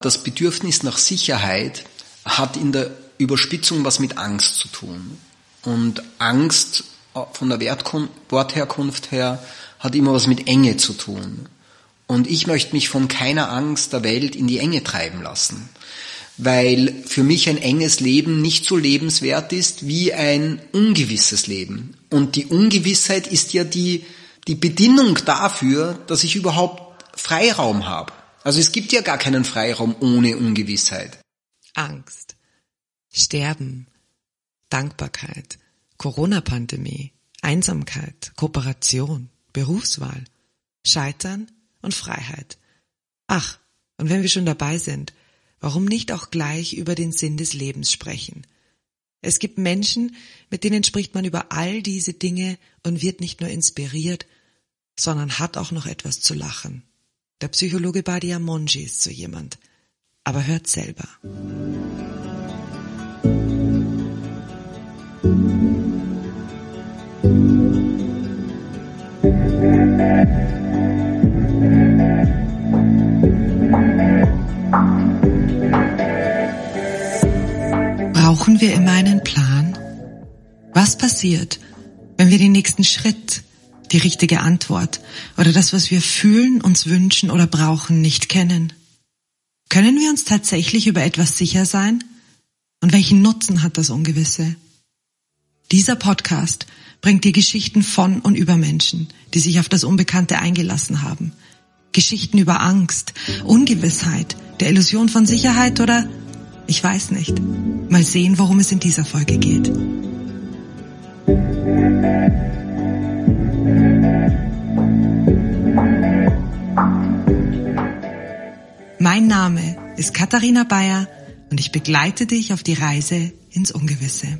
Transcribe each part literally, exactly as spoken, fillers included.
Das Bedürfnis nach Sicherheit hat in der Überspitzung was mit Angst zu tun. Und Angst von der Wortherkunft her hat immer was mit Enge zu tun. Und ich möchte mich von keiner Angst der Welt in die Enge treiben lassen, weil für mich ein enges Leben nicht so lebenswert ist wie ein ungewisses Leben. Und die Ungewissheit ist ja die, die Bedingung dafür, dass ich überhaupt Freiraum habe. Also es gibt ja gar keinen Freiraum ohne Ungewissheit. Angst, Sterben, Dankbarkeit, Corona-Pandemie, Einsamkeit, Kooperation, Berufswahl, Scheitern und Freiheit. Ach, und wenn wir schon dabei sind, warum nicht auch gleich über den Sinn des Lebens sprechen? Es gibt Menschen, mit denen spricht man über all diese Dinge und wird nicht nur inspiriert, sondern hat auch noch etwas zu lachen. Der Psychologe Badia Monji ist so jemand. Aber hört selber. Brauchen wir immer einen Plan? Was passiert, wenn wir den nächsten Schritt, die richtige Antwort oder das, was wir fühlen, uns wünschen oder brauchen, nicht kennen? Können wir uns tatsächlich über etwas sicher sein? Und welchen Nutzen hat das Ungewisse? Dieser Podcast bringt dir Geschichten von und über Menschen, die sich auf das Unbekannte eingelassen haben. Geschichten über Angst, Ungewissheit, der Illusion von Sicherheit oder, ich weiß nicht. Mal sehen, worum es in dieser Folge geht. Mein Name ist Katharina Bayer und ich begleite dich auf die Reise ins Ungewisse.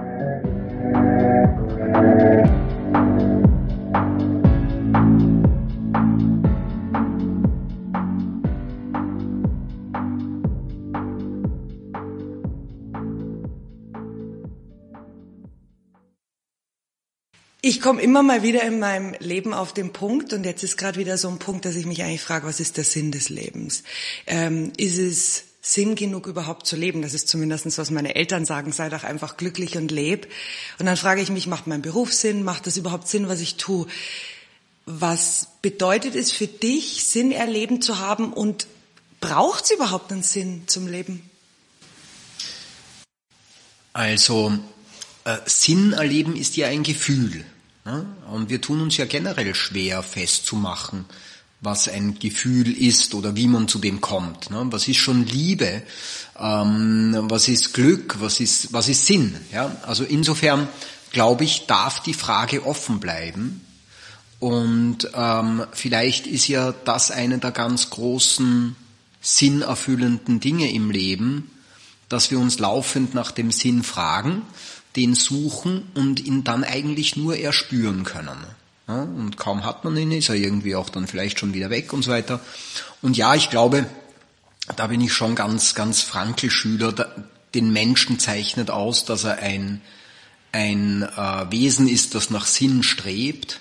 Ich komme immer mal wieder in meinem Leben auf den Punkt, und jetzt ist gerade wieder so ein Punkt, dass ich mich eigentlich frage, was ist der Sinn des Lebens? Ähm, ist es Sinn genug überhaupt zu leben? Das ist zumindest, was meine Eltern sagen, sei doch einfach glücklich und leb. Und dann frage ich mich, macht mein Beruf Sinn? Macht das überhaupt Sinn, was ich tue? Was bedeutet es für dich, Sinn erleben zu haben, und braucht es überhaupt einen Sinn zum Leben? Also äh, Sinn erleben ist ja ein Gefühl. Ne? Und wir tun uns ja generell schwer festzumachen, was ein Gefühl ist oder wie man zu dem kommt. Ne? Was ist schon Liebe? Ähm, was ist Glück? Was ist, was ist Sinn? Ja? Also insofern, glaube ich, darf die Frage offen bleiben. Und ähm, vielleicht ist ja das eine der ganz großen, sinnerfüllenden Dinge im Leben, dass wir uns laufend nach dem Sinn fragen, den suchen und ihn dann eigentlich nur erspüren können. Ja, und kaum hat man ihn, ist er irgendwie auch dann vielleicht schon wieder weg und so weiter. Und ja, ich glaube, da bin ich schon ganz, ganz Frankl-Schüler. Den Menschen zeichnet aus, dass er ein, ein äh, Wesen ist, das nach Sinn strebt.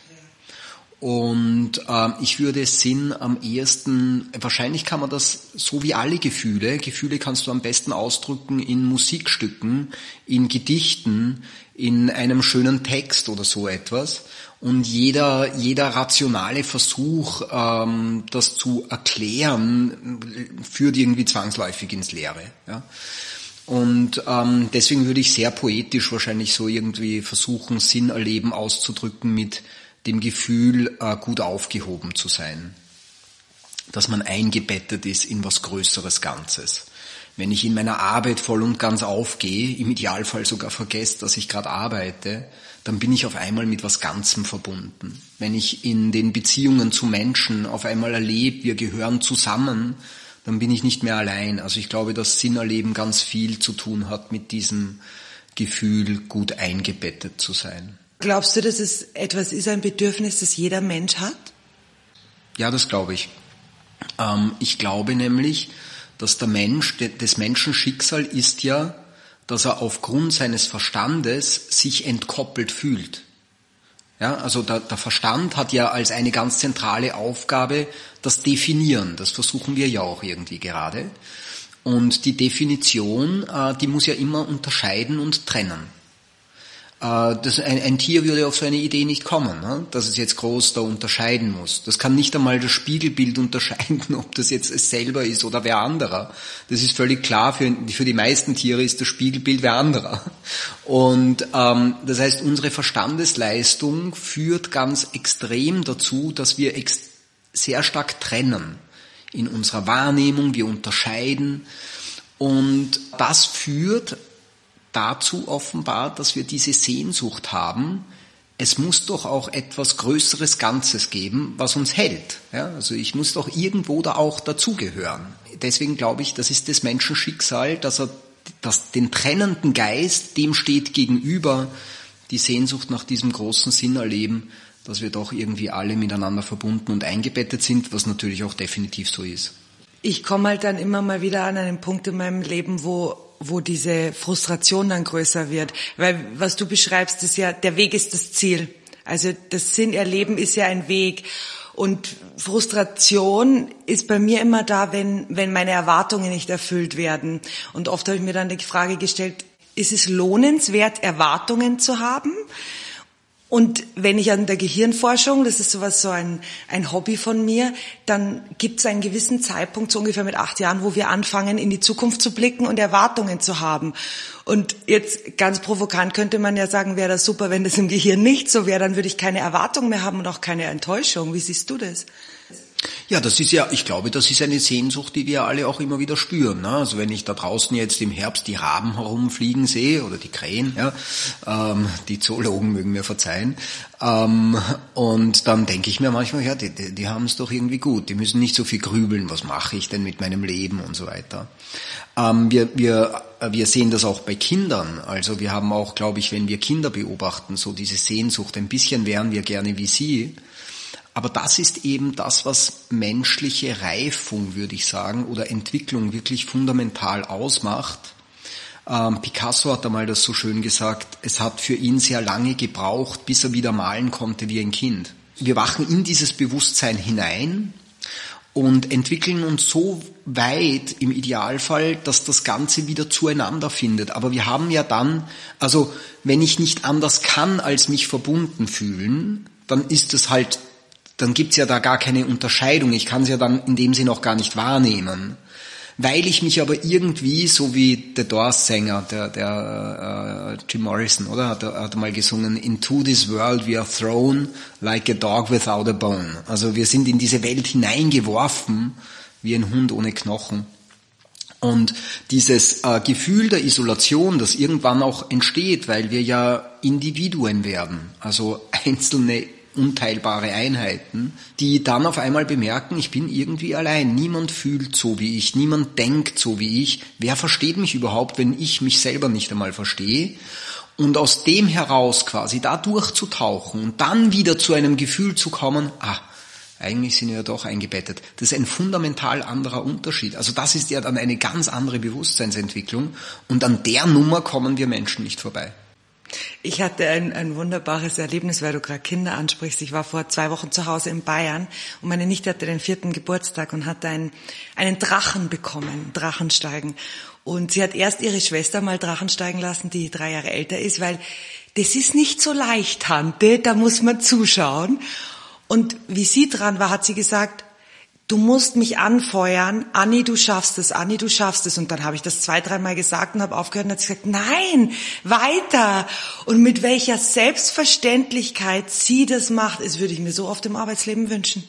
Und äh, ich würde Sinn am ehesten, wahrscheinlich kann man das so wie alle Gefühle, Gefühle kannst du am besten ausdrücken in Musikstücken, in Gedichten, in einem schönen Text oder so etwas. Und jeder, jeder rationale Versuch, ähm, das zu erklären, führt irgendwie zwangsläufig ins Leere. Ja? Und ähm, deswegen würde ich sehr poetisch wahrscheinlich so irgendwie versuchen, Sinn erleben auszudrücken mit dem Gefühl, äh, gut aufgehoben zu sein. Dass man eingebettet ist in was Größeres Ganzes. Wenn ich in meiner Arbeit voll und ganz aufgehe, im Idealfall sogar vergesse, dass ich gerade arbeite, dann bin ich auf einmal mit was Ganzem verbunden. Wenn ich in den Beziehungen zu Menschen auf einmal erlebe, wir gehören zusammen, dann bin ich nicht mehr allein. Also ich glaube, dass Sinnerleben ganz viel zu tun hat mit diesem Gefühl, gut eingebettet zu sein. Glaubst du, dass es etwas ist, ein Bedürfnis, das jeder Mensch hat? Ja, das glaube ich. Ähm, ich glaube nämlich, dass der Mensch, des Menschen Schicksal ist ja, dass er aufgrund seines Verstandes sich entkoppelt fühlt. Ja, also der, der Verstand hat ja als eine ganz zentrale Aufgabe das Definieren. Das versuchen wir ja auch irgendwie gerade. Und die Definition, äh, die muss ja immer unterscheiden und trennen. Das, ein, ein Tier würde auf so eine Idee nicht kommen, ne? Dass es jetzt groß da unterscheiden muss. Das kann nicht einmal das Spiegelbild unterscheiden, ob das jetzt es selber ist oder wer anderer. Das ist völlig klar, für, für die meisten Tiere ist das Spiegelbild wer anderer. Und ähm, das heißt, unsere Verstandesleistung führt ganz extrem dazu, dass wir ex- sehr stark trennen in unserer Wahrnehmung, wir unterscheiden. Und das führt dazu offenbar, dass wir diese Sehnsucht haben, es muss doch auch etwas Größeres Ganzes geben, was uns hält. Ja, also ich muss doch irgendwo da auch dazugehören. Deswegen glaube ich, das ist des Menschen Schicksal, dass er dass den trennenden Geist, dem steht gegenüber die Sehnsucht nach diesem großen Sinn erleben, dass wir doch irgendwie alle miteinander verbunden und eingebettet sind, was natürlich auch definitiv so ist. Ich komme halt dann immer mal wieder an einen Punkt in meinem Leben, wo wo diese Frustration dann größer wird. Weil was du beschreibst, ist ja, der Weg ist das Ziel. Also das Sinnerleben ist ja ein Weg. Und Frustration ist bei mir immer da, wenn, wenn meine Erwartungen nicht erfüllt werden. Und oft habe ich mir dann die Frage gestellt, ist es lohnenswert, Erwartungen zu haben? Und wenn ich an der Gehirnforschung, das ist sowas, so ein, ein Hobby von mir, dann gibt es einen gewissen Zeitpunkt, so ungefähr mit acht Jahren, wo wir anfangen, in die Zukunft zu blicken und Erwartungen zu haben. Und jetzt ganz provokant könnte man ja sagen, wäre das super, wenn das im Gehirn nicht so wäre, dann würde ich keine Erwartung mehr haben und auch keine Enttäuschung. Wie siehst du das? Ja, das ist ja, ich glaube, das ist eine Sehnsucht, die wir alle auch immer wieder spüren. Ne? Also wenn ich da draußen jetzt im Herbst die Raben herumfliegen sehe oder die Krähen, ja, ähm, die Zoologen mögen mir verzeihen, ähm, und dann denke ich mir manchmal, ja, die, die, die haben es doch irgendwie gut. Die müssen nicht so viel grübeln, was mache ich denn mit meinem Leben und so weiter. Ähm, wir, wir, wir sehen das auch bei Kindern. Also wir haben auch, glaube ich, wenn wir Kinder beobachten, so diese Sehnsucht. Ein bisschen wären wir gerne wie sie. Aber das ist eben das, was menschliche Reifung, würde ich sagen, oder Entwicklung wirklich fundamental ausmacht. Ähm, Picasso hat einmal das so schön gesagt, es hat für ihn sehr lange gebraucht, bis er wieder malen konnte wie ein Kind. Wir wachen in dieses Bewusstsein hinein und entwickeln uns so weit im Idealfall, dass das Ganze wieder zueinander findet. Aber wir haben ja dann, also wenn ich nicht anders kann, als mich verbunden fühlen, dann ist es halt dann gibt's ja da gar keine Unterscheidung. Ich kann es ja dann in dem Sinne auch gar nicht wahrnehmen. Weil ich mich aber irgendwie, so wie der Doors-Sänger, der, der äh, Jim Morrison, oder? Hat, hat mal gesungen, into this world we are thrown like a dog without a bone. Also wir sind in diese Welt hineingeworfen, wie ein Hund ohne Knochen. Und dieses äh, Gefühl der Isolation, das irgendwann auch entsteht, weil wir ja Individuen werden, also einzelne unteilbare Einheiten, die dann auf einmal bemerken, ich bin irgendwie allein, niemand fühlt so wie ich, niemand denkt so wie ich, wer versteht mich überhaupt, wenn ich mich selber nicht einmal verstehe? Und aus dem heraus quasi da durchzutauchen und dann wieder zu einem Gefühl zu kommen, ah, eigentlich sind wir ja doch eingebettet. Das ist ein fundamental anderer Unterschied. Also das ist ja dann eine ganz andere Bewusstseinsentwicklung und an der Nummer kommen wir Menschen nicht vorbei. Ich hatte ein, ein wunderbares Erlebnis, weil du gerade Kinder ansprichst. Ich war vor zwei Wochen zu Hause in Bayern und meine Nichte hatte den vierten Geburtstag und hat einen, einen Drachen bekommen, Drachensteigen. Und sie hat erst ihre Schwester mal Drachen steigen lassen, die drei Jahre älter ist, weil das ist nicht so leicht, Tante, da muss man zuschauen. Und wie sie dran war, hat sie gesagt, du musst mich anfeuern, Anni, du schaffst es, Anni, du schaffst es. Und dann habe ich das zwei, dreimal gesagt und habe aufgehört und hat sie gesagt, nein, weiter. Und mit welcher Selbstverständlichkeit sie das macht, das würde ich mir so oft im Arbeitsleben wünschen.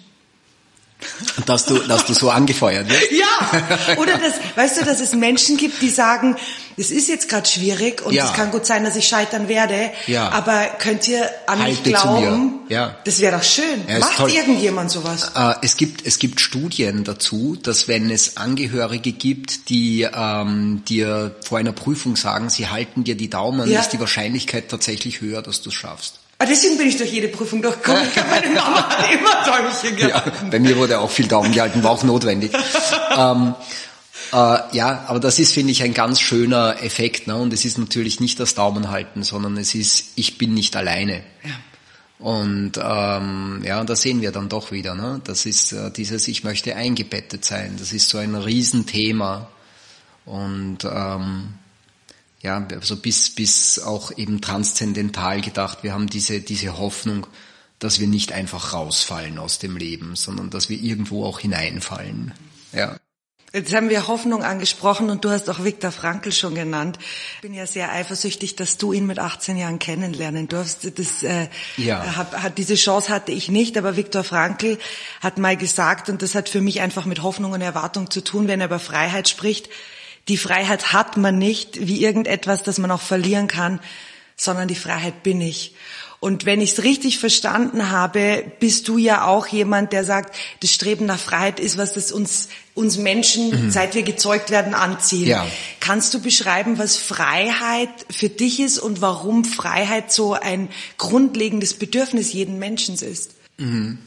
Dass du, dass du so angefeuert wirst? Ja, oder das, weißt du, dass es Menschen gibt, die sagen, es ist jetzt gerade schwierig und es ja. kann gut sein, dass ich scheitern werde, ja. aber könnt ihr an mich Halte glauben? Ja. Das wäre doch schön. Ja, macht toll. Irgendjemand sowas? Äh, es gibt, es gibt Studien dazu, dass wenn es Angehörige gibt, die ähm, dir vor einer Prüfung sagen, sie halten dir die Daumen, ja. ist die Wahrscheinlichkeit tatsächlich höher, dass du es schaffst. Ah, deswegen bin ich durch jede Prüfung durchgekommen. Meine Mama hat immer Däumchen gehalten. Ja, bei mir wurde auch viel Daumen gehalten, war auch notwendig. ähm, äh, ja, aber das ist, finde ich, ein ganz schöner Effekt. Ne? Und es ist natürlich nicht das Daumenhalten, sondern es ist, ich bin nicht alleine. Ja. Und ähm, ja, da sehen wir dann doch wieder. Ne? Das ist äh, dieses, ich möchte eingebettet sein. Das ist so ein Riesenthema. Und ähm, ja, also bis bis auch eben transzendental gedacht. Wir haben diese diese Hoffnung, dass wir nicht einfach rausfallen aus dem Leben, sondern dass wir irgendwo auch hineinfallen. Ja. Jetzt haben wir Hoffnung angesprochen und du hast auch Viktor Frankl schon genannt. Ich bin ja sehr eifersüchtig, dass du ihn mit achtzehn Jahren kennenlernen durfst. Das, äh, ja. hat, hat, diese Chance hatte ich nicht, aber Viktor Frankl hat mal gesagt, und das hat für mich einfach mit Hoffnung und Erwartung zu tun, wenn er über Freiheit spricht, die Freiheit hat man nicht wie irgendetwas, das man auch verlieren kann, sondern die Freiheit bin ich. Und wenn ich es richtig verstanden habe, bist du ja auch jemand, der sagt, das Streben nach Freiheit ist was, das uns uns Menschen, mhm. seit wir gezeugt werden, anziehen. Ja. Kannst du beschreiben, was Freiheit für dich ist und warum Freiheit so ein grundlegendes Bedürfnis jeden Menschen ist? Mhm.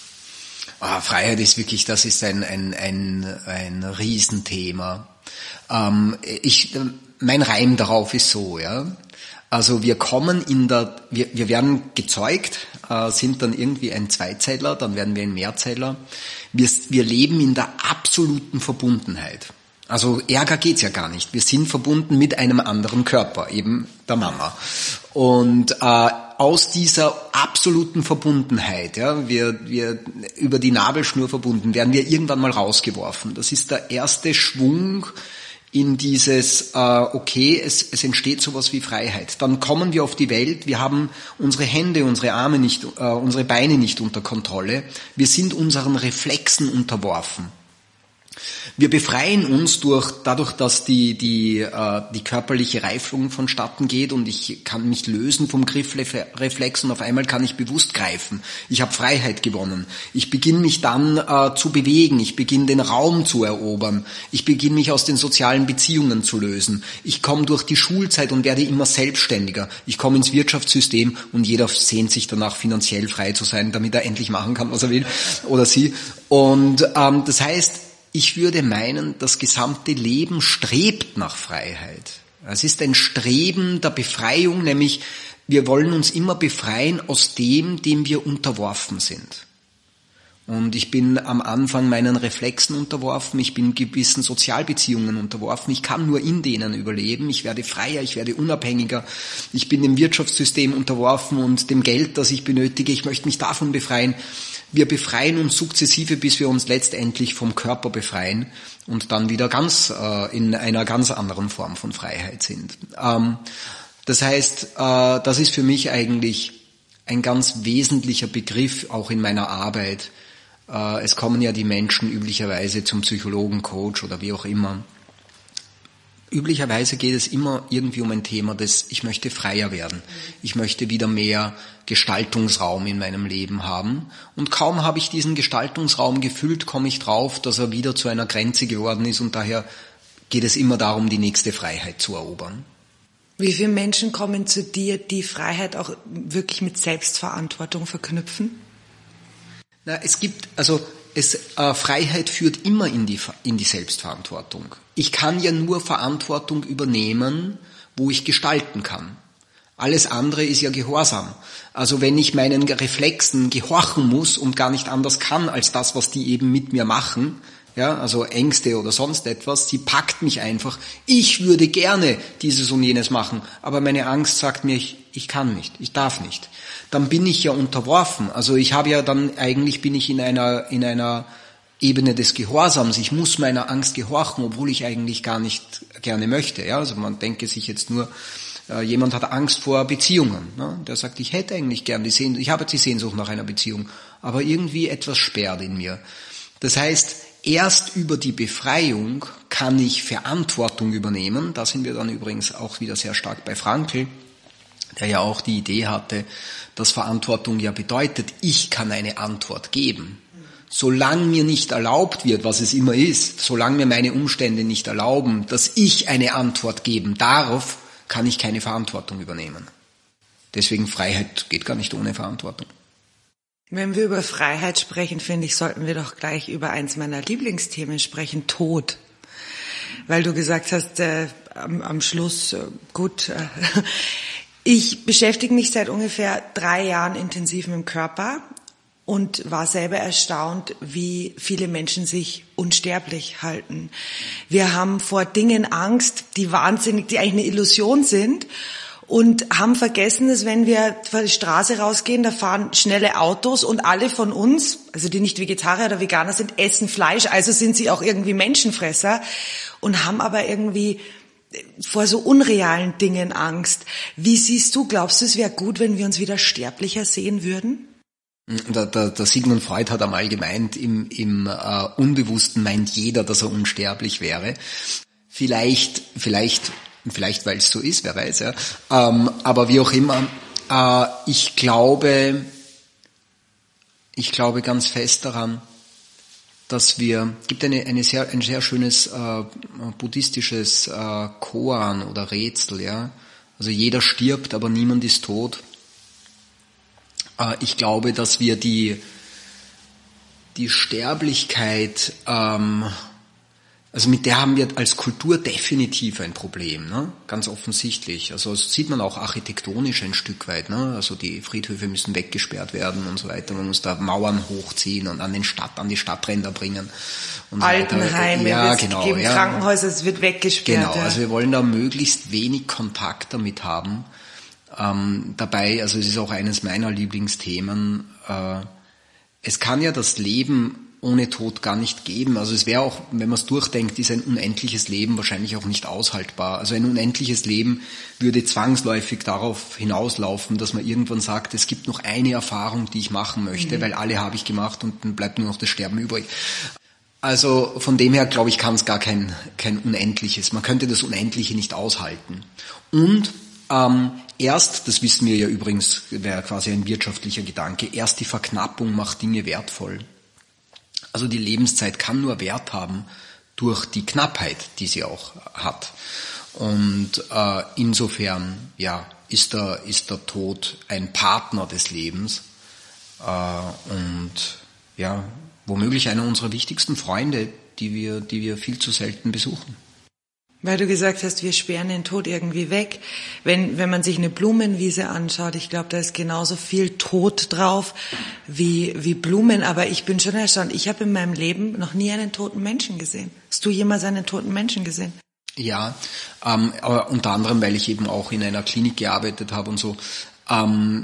Oh, Freiheit ist wirklich, das ist ein ein ein ein Riesenthema. Ähm, ich, mein Reim darauf ist so, ja. Also wir kommen in der, wir, wir werden gezeugt, äh, sind dann irgendwie ein Zweizeiler, dann werden wir ein Mehrzeiler. Wir, wir leben in der absoluten Verbundenheit. Also ärger geht's ja gar nicht. Wir sind verbunden mit einem anderen Körper, eben der Mama. Und äh, aus dieser absoluten Verbundenheit, ja, wir, wir über die Nabelschnur verbunden, werden wir irgendwann mal rausgeworfen. Das ist der erste Schwung in dieses, äh, okay, es, es entsteht sowas wie Freiheit. Dann kommen wir auf die Welt, wir haben unsere Hände, unsere Arme nicht, äh, unsere Beine nicht unter Kontrolle. Wir sind unseren Reflexen unterworfen. Wir befreien uns durch, dadurch, dass die, die, äh, die körperliche Reifung vonstatten geht und ich kann mich lösen vom Griffreflex und auf einmal kann ich bewusst greifen. Ich habe Freiheit gewonnen. Ich beginne mich dann äh, zu bewegen. Ich beginne den Raum zu erobern. Ich beginne mich aus den sozialen Beziehungen zu lösen. Ich komme durch die Schulzeit und werde immer selbstständiger. Ich komme ins Wirtschaftssystem und jeder sehnt sich danach, finanziell frei zu sein, damit er endlich machen kann, was er will oder sie. Und ähm, das heißt, ich würde meinen, das gesamte Leben strebt nach Freiheit. Es ist ein Streben der Befreiung, nämlich wir wollen uns immer befreien aus dem, dem wir unterworfen sind. Und ich bin am Anfang meinen Reflexen unterworfen, ich bin gewissen Sozialbeziehungen unterworfen, ich kann nur in denen überleben, ich werde freier, ich werde unabhängiger, ich bin dem Wirtschaftssystem unterworfen und dem Geld, das ich benötige, ich möchte mich davon befreien. Wir befreien uns sukzessive, bis wir uns letztendlich vom Körper befreien und dann wieder ganz äh, in einer ganz anderen Form von Freiheit sind. Ähm, das heißt, äh, das ist für mich eigentlich ein ganz wesentlicher Begriff, auch in meiner Arbeit. Äh, es kommen ja die Menschen üblicherweise zum Psychologen, Coach oder wie auch immer. Üblicherweise geht es immer irgendwie um ein Thema, das ich möchte freier werden. Ich möchte wieder mehr Gestaltungsraum in meinem Leben haben. Und kaum habe ich diesen Gestaltungsraum gefüllt, komme ich drauf, dass er wieder zu einer Grenze geworden ist und daher geht es immer darum, die nächste Freiheit zu erobern. Wie viele Menschen kommen zu dir, die Freiheit auch wirklich mit Selbstverantwortung verknüpfen? Na, es gibt, also es, äh, Freiheit führt immer in die, in die Selbstverantwortung. Ich kann ja nur Verantwortung übernehmen, wo ich gestalten kann. Alles andere ist ja Gehorsam. Also wenn ich meinen Reflexen gehorchen muss und gar nicht anders kann als das, was die eben mit mir machen, ja, also Ängste oder sonst etwas, sie packt mich einfach. Ich würde gerne dieses und jenes machen, aber meine Angst sagt mir, ich, ich kann nicht, ich darf nicht. Dann bin ich ja unterworfen. Also ich habe ja dann, eigentlich bin ich in einer, in einer Ebene des Gehorsams. Ich muss meiner Angst gehorchen, obwohl ich eigentlich gar nicht gerne möchte. Ja, also man denke sich jetzt nur, äh, jemand hat Angst vor Beziehungen. Ne? Der sagt, ich hätte eigentlich gern die Sehnsucht, ich habe die Sehnsucht nach einer Beziehung, aber irgendwie etwas sperrt in mir. Das heißt, erst über die Befreiung kann ich Verantwortung übernehmen. Da sind wir dann übrigens auch wieder sehr stark bei Frankl, der ja auch die Idee hatte, dass Verantwortung ja bedeutet, ich kann eine Antwort geben. Solange mir nicht erlaubt wird, was es immer ist, solange mir meine Umstände nicht erlauben, dass ich eine Antwort geben darf, kann ich keine Verantwortung übernehmen. Deswegen Freiheit geht gar nicht ohne Verantwortung. Wenn wir über Freiheit sprechen, finde ich, sollten wir doch gleich über eins meiner Lieblingsthemen sprechen, Tod. Weil du gesagt hast, äh, am, am Schluss, äh, gut, äh, ich beschäftige mich seit ungefähr drei Jahren intensiv mit dem Körper und war selber erstaunt, wie viele Menschen sich unsterblich halten. Wir haben vor Dingen Angst, die wahnsinnig, die eigentlich eine Illusion sind, und haben vergessen, dass wenn wir vor die Straße rausgehen, da fahren schnelle Autos und alle von uns, also die nicht Vegetarier oder Veganer sind, essen Fleisch, also sind sie auch irgendwie Menschenfresser und haben aber irgendwie vor so unrealen Dingen Angst. Wie siehst du, glaubst du, es wäre gut, wenn wir uns wieder sterblicher sehen würden? Der, der, der Sigmund Freud hat einmal gemeint, im, im äh, Unbewussten meint jeder, dass er unsterblich wäre. Vielleicht, vielleicht, vielleicht, weil es so ist, wer weiß, ja. Ähm, aber wie auch immer, äh, ich glaube, ich glaube ganz fest daran, dass wir, gibt eine, eine sehr, ein sehr schönes äh, buddhistisches äh, Koan oder Rätsel, ja. Also jeder stirbt, aber niemand ist tot. Äh, ich glaube, dass wir die die Sterblichkeit, ähm, also mit der haben wir als Kultur definitiv ein Problem, ne? Ganz offensichtlich. Also das sieht man auch architektonisch ein Stück weit, ne? Also die Friedhöfe müssen weggesperrt werden und so weiter. Man muss da Mauern hochziehen und an den Stadt, an die Stadtränder bringen. Und Altenheime, so ja, es genau, geben ja. Krankenhäuser, es wird weggesperrt. Genau, ja. Also wir wollen da möglichst wenig Kontakt damit haben. Ähm, dabei, also es ist auch eines meiner Lieblingsthemen, äh, es kann ja das Leben ohne Tod gar nicht geben. Also es wäre auch, wenn man es durchdenkt, ist ein unendliches Leben wahrscheinlich auch nicht aushaltbar. Also ein unendliches Leben würde zwangsläufig darauf hinauslaufen, dass man irgendwann sagt, es gibt noch eine Erfahrung, die ich machen möchte, mhm. weil alle habe ich gemacht und dann bleibt nur noch das Sterben übrig. Also von dem her, glaube ich, kann es gar kein, kein Unendliches. Man könnte das Unendliche nicht aushalten. Und ähm, erst, das wissen wir ja übrigens, wäre quasi ein wirtschaftlicher Gedanke, erst die Verknappung macht Dinge wertvoll. Also die Lebenszeit kann nur Wert haben durch die Knappheit, die sie auch hat. Und äh, insofern ja, ist der, ist der Tod ein Partner des Lebens äh, und ja, womöglich einer unserer wichtigsten Freunde, die wir, die wir viel zu selten besuchen. Weil du gesagt hast, wir sperren den Tod irgendwie weg. Wenn, wenn man sich eine Blumenwiese anschaut, ich glaube, da ist genauso viel Tod drauf wie, wie Blumen. Aber ich bin schon erstaunt. Ich habe in meinem Leben noch nie einen toten Menschen gesehen. Hast du jemals einen toten Menschen gesehen? Ja, ähm, aber unter anderem, weil ich eben auch in einer Klinik gearbeitet habe und so. Ähm,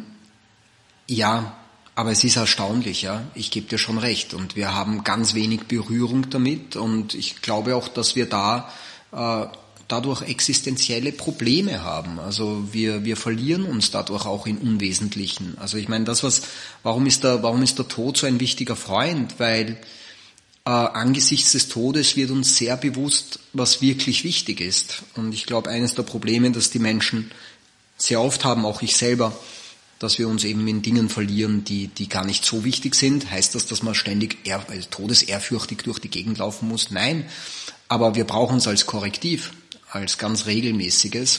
ja, aber es ist erstaunlich, ja. Ich gebe dir schon recht. Und wir haben ganz wenig Berührung damit. Und ich glaube auch, dass wir da dadurch existenzielle Probleme haben. Also wir wir verlieren uns dadurch auch in Unwesentlichen. Also ich meine, das was, warum ist der warum ist der Tod so ein wichtiger Freund? Weil äh, angesichts des Todes wird uns sehr bewusst, was wirklich wichtig ist. Und ich glaube, eines der Probleme, das die Menschen sehr oft haben, auch ich selber, dass wir uns eben in Dingen verlieren, die die gar nicht so wichtig sind. Heißt das, dass man ständig ehr, also todesehrfürchtig durch die Gegend laufen muss? Nein. Aber wir brauchen es als Korrektiv, als ganz regelmäßiges.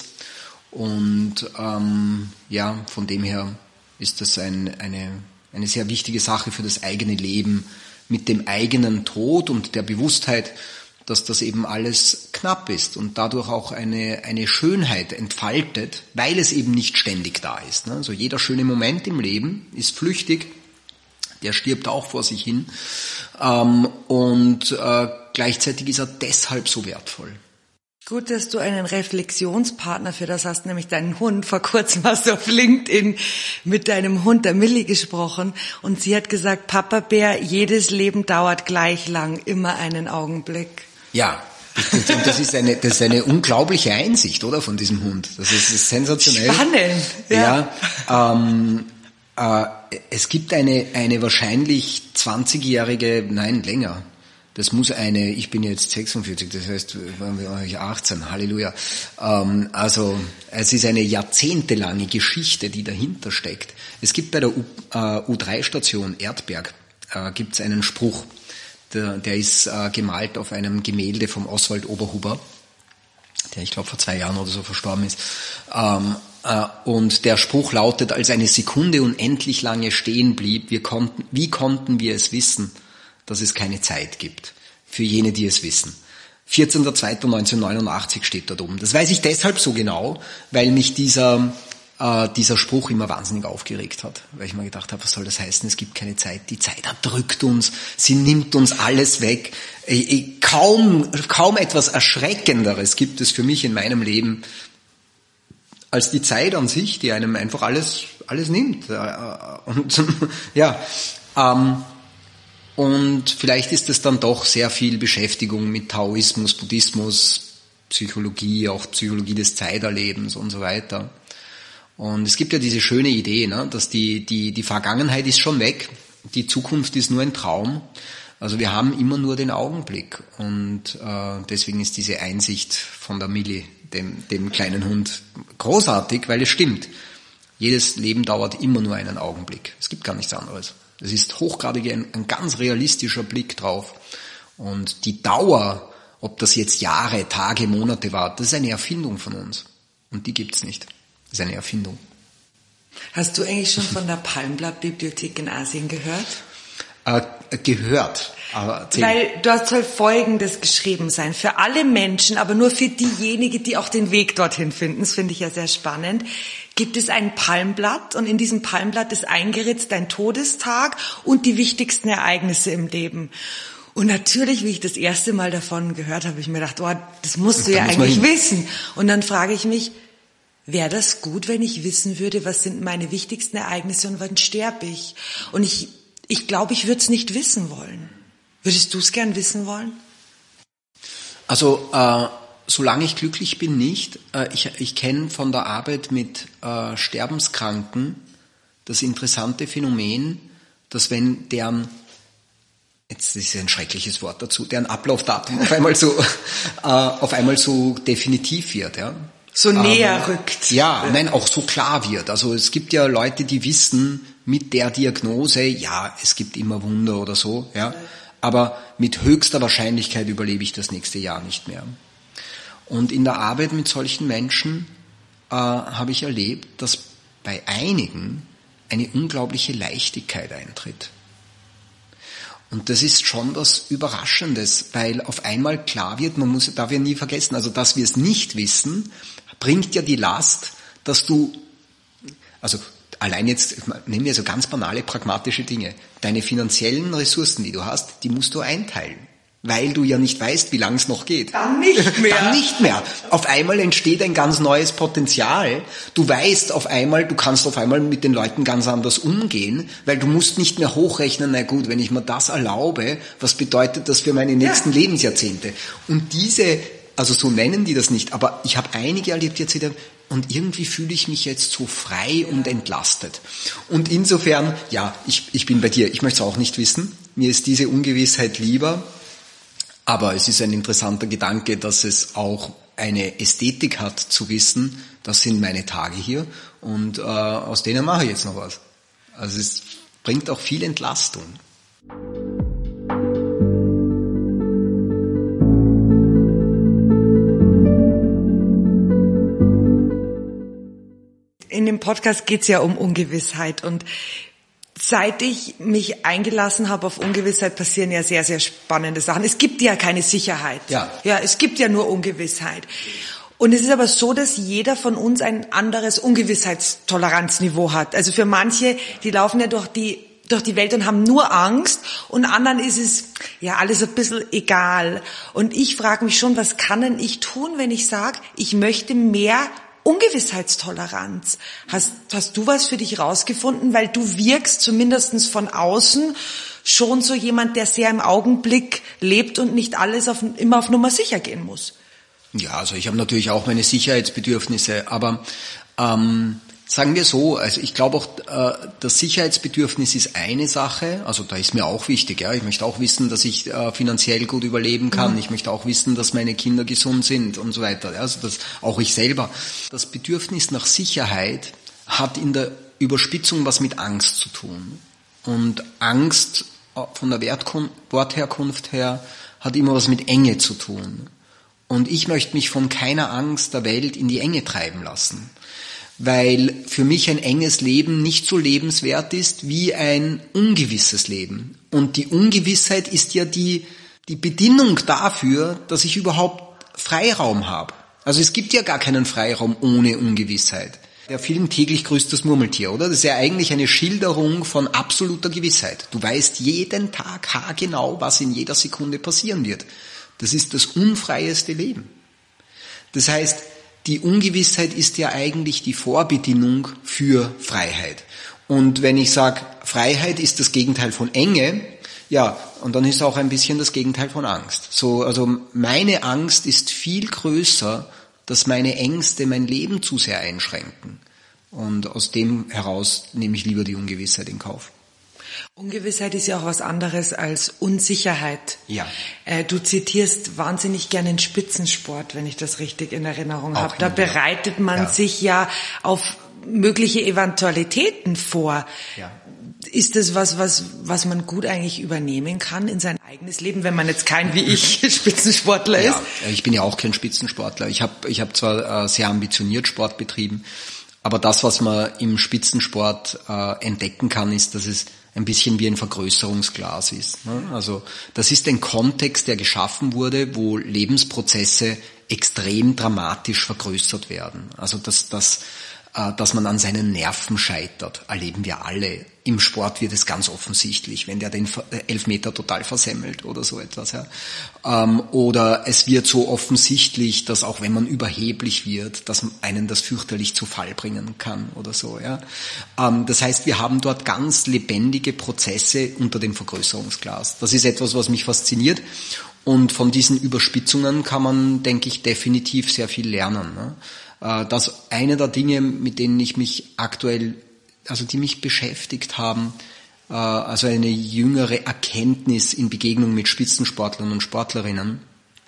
Und ähm, ja, von dem her ist das ein, eine, eine sehr wichtige Sache für das eigene Leben, mit dem eigenen Tod und der Bewusstheit, dass das eben alles knapp ist und dadurch auch eine, eine Schönheit entfaltet, weil es eben nicht ständig da ist. Also jeder schöne Moment im Leben ist flüchtig, der stirbt auch vor sich hin. Ähm, und äh, gleichzeitig ist er deshalb so wertvoll. Gut, dass du einen Reflexionspartner für das hast, nämlich deinen Hund. Vor kurzem hast du auf LinkedIn mit deinem Hund, der Milli, gesprochen. Und sie hat gesagt, Papa Bär, jedes Leben dauert gleich lang, immer einen Augenblick. Ja, und das ist eine, das ist eine unglaubliche Einsicht, oder, von diesem Hund. Das ist, das ist sensationell. Spannend. Ja, ja ähm, äh, es gibt eine, eine wahrscheinlich zwanzigjährige, nein, länger. Das muss eine, ich bin jetzt sechsundvierzig, das heißt, war ich achtzehn, Halleluja. Ähm, also, es ist eine jahrzehntelange Geschichte, die dahinter steckt. Es gibt bei der U drei Station Erdberg, äh, gibt's einen Spruch, der, der ist äh, gemalt auf einem Gemälde vom Oswald Oberhuber, der ich glaube vor zwei Jahren oder so verstorben ist. Ähm, äh, und der Spruch lautet, als eine Sekunde unendlich lange stehen blieb, wir konnten, wie konnten wir es wissen, dass es keine Zeit gibt, für jene, die es wissen. vierzehnter zweiter neunzehnhundertneunundachtzig steht dort oben. Das weiß ich deshalb so genau, weil mich dieser, äh, dieser Spruch immer wahnsinnig aufgeregt hat, weil ich mir gedacht habe, was soll das heißen, es gibt keine Zeit, die Zeit erdrückt uns, sie nimmt uns alles weg. Ich, ich, kaum, kaum etwas Erschreckenderes gibt es für mich in meinem Leben, als die Zeit an sich, die einem einfach alles, alles nimmt. Und, ja, ähm, und vielleicht ist es dann doch sehr viel Beschäftigung mit Taoismus, Buddhismus, Psychologie, auch Psychologie des Zeiterlebens und so weiter. Und es gibt ja diese schöne Idee, ne, dass die, die, die Vergangenheit ist schon weg, die Zukunft ist nur ein Traum. Also wir haben immer nur den Augenblick. Und äh, deswegen ist diese Einsicht von der Milli, dem, dem kleinen Hund, großartig, weil es stimmt. Jedes Leben dauert immer nur einen Augenblick. Es gibt gar nichts anderes. Es ist hochgradig ein, ein ganz realistischer Blick drauf. Und die Dauer, ob das jetzt Jahre, Tage, Monate war, das ist eine Erfindung von uns. Und die gibt's nicht. Das ist eine Erfindung. Hast du eigentlich schon von der Palmblatt-Bibliothek in Asien gehört? Äh, gehört. Aber erzähl. Weil dort soll Folgendes geschrieben sein. Für alle Menschen, aber nur für diejenigen, die auch den Weg dorthin finden, das finde ich ja sehr spannend, gibt es ein Palmblatt und in diesem Palmblatt ist eingeritzt dein Todestag und die wichtigsten Ereignisse im Leben. Und natürlich, wie ich das erste Mal davon gehört habe, habe ich mir gedacht, oh, das musst du ja eigentlich wissen. Und dann frage ich mich, wäre das gut, wenn ich wissen würde, was sind meine wichtigsten Ereignisse und wann sterbe ich? Und ich, ich glaube, ich würde es nicht wissen wollen. Würdest du es gern wissen wollen? Also, äh, solange ich glücklich bin, nicht. Äh, ich ich kenne von der Arbeit mit äh, Sterbenskranken das interessante Phänomen, dass wenn deren, jetzt ist ein schreckliches Wort dazu, deren Ablaufdatum auf einmal so, äh, auf einmal so definitiv wird, ja. So näher ähm, rückt. Ja, nein, auch so klar wird. Also es gibt ja Leute, die wissen mit der Diagnose, ja, es gibt immer Wunder oder so, ja, aber mit höchster Wahrscheinlichkeit überlebe ich das nächste Jahr nicht mehr. Und in der Arbeit mit solchen Menschen äh, habe ich erlebt, dass bei einigen eine unglaubliche Leichtigkeit eintritt. Und das ist schon was Überraschendes, weil auf einmal klar wird, man muss, darf ja nie vergessen, also dass wir es nicht wissen, bringt ja die Last, dass du, also allein jetzt, nehmen wir so ganz banale, pragmatische Dinge, deine finanziellen Ressourcen, die du hast, die musst du einteilen. Weil du ja nicht weißt, wie lange es noch geht. Dann nicht mehr. Dann nicht mehr. Auf einmal entsteht ein ganz neues Potenzial. Du weißt auf einmal, du kannst auf einmal mit den Leuten ganz anders umgehen, weil du musst nicht mehr hochrechnen, na gut, wenn ich mir das erlaube, was bedeutet das für meine nächsten ja. Lebensjahrzehnte? Und diese, also so nennen die das nicht, aber ich habe einige erlebt jetzt wieder, und irgendwie fühle ich mich jetzt so frei und entlastet. Und insofern, ja, ich, ich bin bei dir, ich möchte es auch nicht wissen. Mir ist diese Ungewissheit lieber. Aber es ist ein interessanter Gedanke, dass es auch eine Ästhetik hat, zu wissen, das sind meine Tage hier und äh, aus denen mache ich jetzt noch was. Also es bringt auch viel Entlastung. In dem Podcast geht es ja um Ungewissheit und seit ich mich eingelassen habe auf Ungewissheit, passieren ja sehr, sehr spannende Sachen. Es gibt ja keine Sicherheit. Ja. Ja, es gibt ja nur Ungewissheit. Und es ist aber so, dass jeder von uns ein anderes Ungewissheitstoleranzniveau hat. Also für manche, die laufen ja durch die, durch die Welt und haben nur Angst und anderen ist es ja alles ein bisschen egal. Und ich frage mich schon, was kann denn ich tun, wenn ich sage, ich möchte mehr Ungewissheitstoleranz. Hast, hast du was für dich rausgefunden? Weil du wirkst zumindest von außen schon so jemand, der sehr im Augenblick lebt und nicht alles auf, immer auf Nummer sicher gehen muss. Ja, also ich habe natürlich auch meine Sicherheitsbedürfnisse, aber ähm, sagen wir so, also ich glaube auch, äh, das Sicherheitsbedürfnis ist eine Sache, also da ist mir auch wichtig, ja, ich möchte auch wissen, dass ich äh, finanziell gut überleben kann, mhm. ich möchte auch wissen, dass meine Kinder gesund sind und so weiter, also das auch ich selber. Das Bedürfnis nach Sicherheit hat in der Überspitzung was mit Angst zu tun und Angst von der Wertkun- Wortherkunft her hat immer was mit Enge zu tun und ich möchte mich von keiner Angst der Welt in die Enge treiben lassen. Weil für mich ein enges Leben nicht so lebenswert ist wie ein ungewisses Leben. Und die Ungewissheit ist ja die, die Bedingung dafür, dass ich überhaupt Freiraum habe. Also es gibt ja gar keinen Freiraum ohne Ungewissheit. Der Film Täglich grüßt das Murmeltier, oder? Das ist ja eigentlich eine Schilderung von absoluter Gewissheit. Du weißt jeden Tag haargenau, was in jeder Sekunde passieren wird. Das ist das unfreieste Leben. Das heißt, die Ungewissheit ist ja eigentlich die Vorbedingung für Freiheit. Und wenn ich sage, Freiheit ist das Gegenteil von Enge, ja, und dann ist auch ein bisschen das Gegenteil von Angst. So, also meine Angst ist viel größer, dass meine Ängste mein Leben zu sehr einschränken. Und aus dem heraus nehme ich lieber die Ungewissheit in Kauf. Ungewissheit ist ja auch was anderes als Unsicherheit. Ja. Äh, du zitierst wahnsinnig gerne den Spitzensport, wenn ich das richtig in Erinnerung habe. Da bereitet man ja. sich ja auf mögliche Eventualitäten vor. Ja. Ist das was, was, was man gut eigentlich übernehmen kann in sein eigenes Leben, wenn man jetzt kein, wie ich, Spitzensportler ist? Ja, ich bin ja auch kein Spitzensportler. Ich habe ich hab zwar äh, sehr ambitioniert Sport betrieben, aber das, was man im Spitzensport äh, entdecken kann, ist, dass es ein bisschen wie ein Vergrößerungsglas ist. Ne? Also das ist ein Kontext, der geschaffen wurde, wo Lebensprozesse extrem dramatisch vergrößert werden. Also dass, dass, äh, dass man an seinen Nerven scheitert, erleben wir alle. Im Sport wird es ganz offensichtlich, wenn der den Elfmeter total versemmelt oder so etwas. Ja. Ähm, oder es wird so offensichtlich, dass auch wenn man überheblich wird, dass einen das fürchterlich zu Fall bringen kann oder so. Ja. Ähm, das heißt, wir haben dort ganz lebendige Prozesse unter dem Vergrößerungsglas. Das ist etwas, was mich fasziniert. Und von diesen Überspitzungen kann man, denke ich, definitiv sehr viel lernen. Ne. Äh, das ist eine der Dinge, mit denen ich mich aktuell also die mich beschäftigt haben, also eine jüngere Erkenntnis in Begegnung mit Spitzensportlern und Sportlerinnen.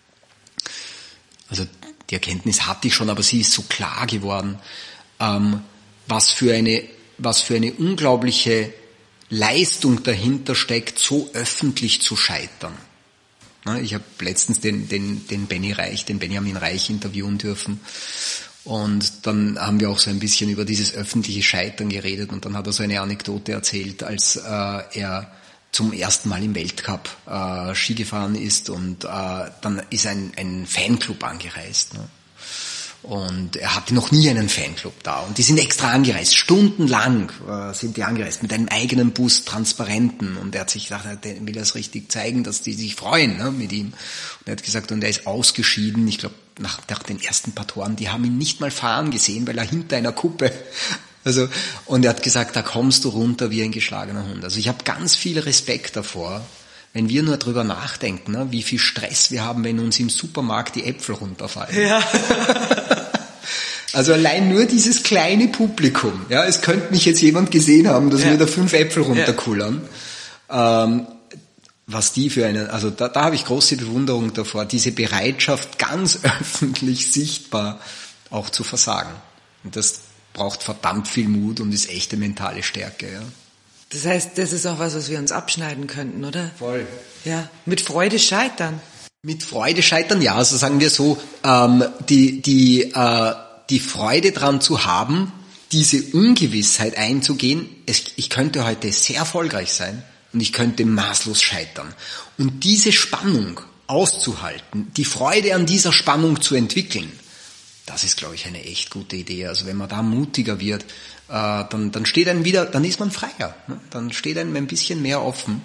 Also die Erkenntnis hatte ich schon, aber sie ist so klar geworden, was für eine, was für eine unglaubliche Leistung dahinter steckt, so öffentlich zu scheitern. Ich habe letztens den, den, den Benny Reich, den Benjamin Reich interviewen dürfen. Und dann haben wir auch so ein bisschen über dieses öffentliche Scheitern geredet und dann hat er so eine Anekdote erzählt, als äh, er zum ersten Mal im Weltcup äh, Ski gefahren ist und äh, dann ist ein, ein Fanclub angereist. Ne? Und er hatte noch nie einen Fanclub da und die sind extra angereist, stundenlang äh, sind die angereist mit einem eigenen Bus, Transparenten und er hat sich gedacht, er will das richtig zeigen, dass die sich freuen, ne, mit ihm. Und er hat gesagt, und er ist ausgeschieden, ich glaube nach, nach den ersten paar Toren, die haben ihn nicht mal fahren gesehen, weil er hinter einer Kuppe, also, und er hat gesagt, da kommst du runter wie ein geschlagener Hund. Also ich habe ganz viel Respekt davor, wenn wir nur drüber nachdenken, ne, wie viel Stress wir haben, wenn uns im Supermarkt die Äpfel runterfallen. Ja. Also allein nur dieses kleine Publikum, ja, es könnte mich jetzt jemand gesehen haben, dass ja. mir da fünf Äpfel runterkullern. Ja. Ähm, was die für eine, also da, da habe ich große Bewunderung davor, diese Bereitschaft, ganz öffentlich sichtbar auch zu versagen. Und das braucht verdammt viel Mut und ist echte mentale Stärke, ja. Das heißt, das ist auch was, was wir uns abschneiden könnten, oder? Voll. Ja, mit Freude scheitern. Mit Freude scheitern, ja, also sagen wir so, ähm, die, die, äh, die Freude dran zu haben, diese Ungewissheit einzugehen, es, ich könnte heute sehr erfolgreich sein und ich könnte maßlos scheitern. Und diese Spannung auszuhalten, die Freude an dieser Spannung zu entwickeln, das ist, glaube ich, eine echt gute Idee. Also wenn man da mutiger wird, äh, dann, dann steht einem wieder, dann ist man freier. Ne? Dann steht einem ein bisschen mehr offen.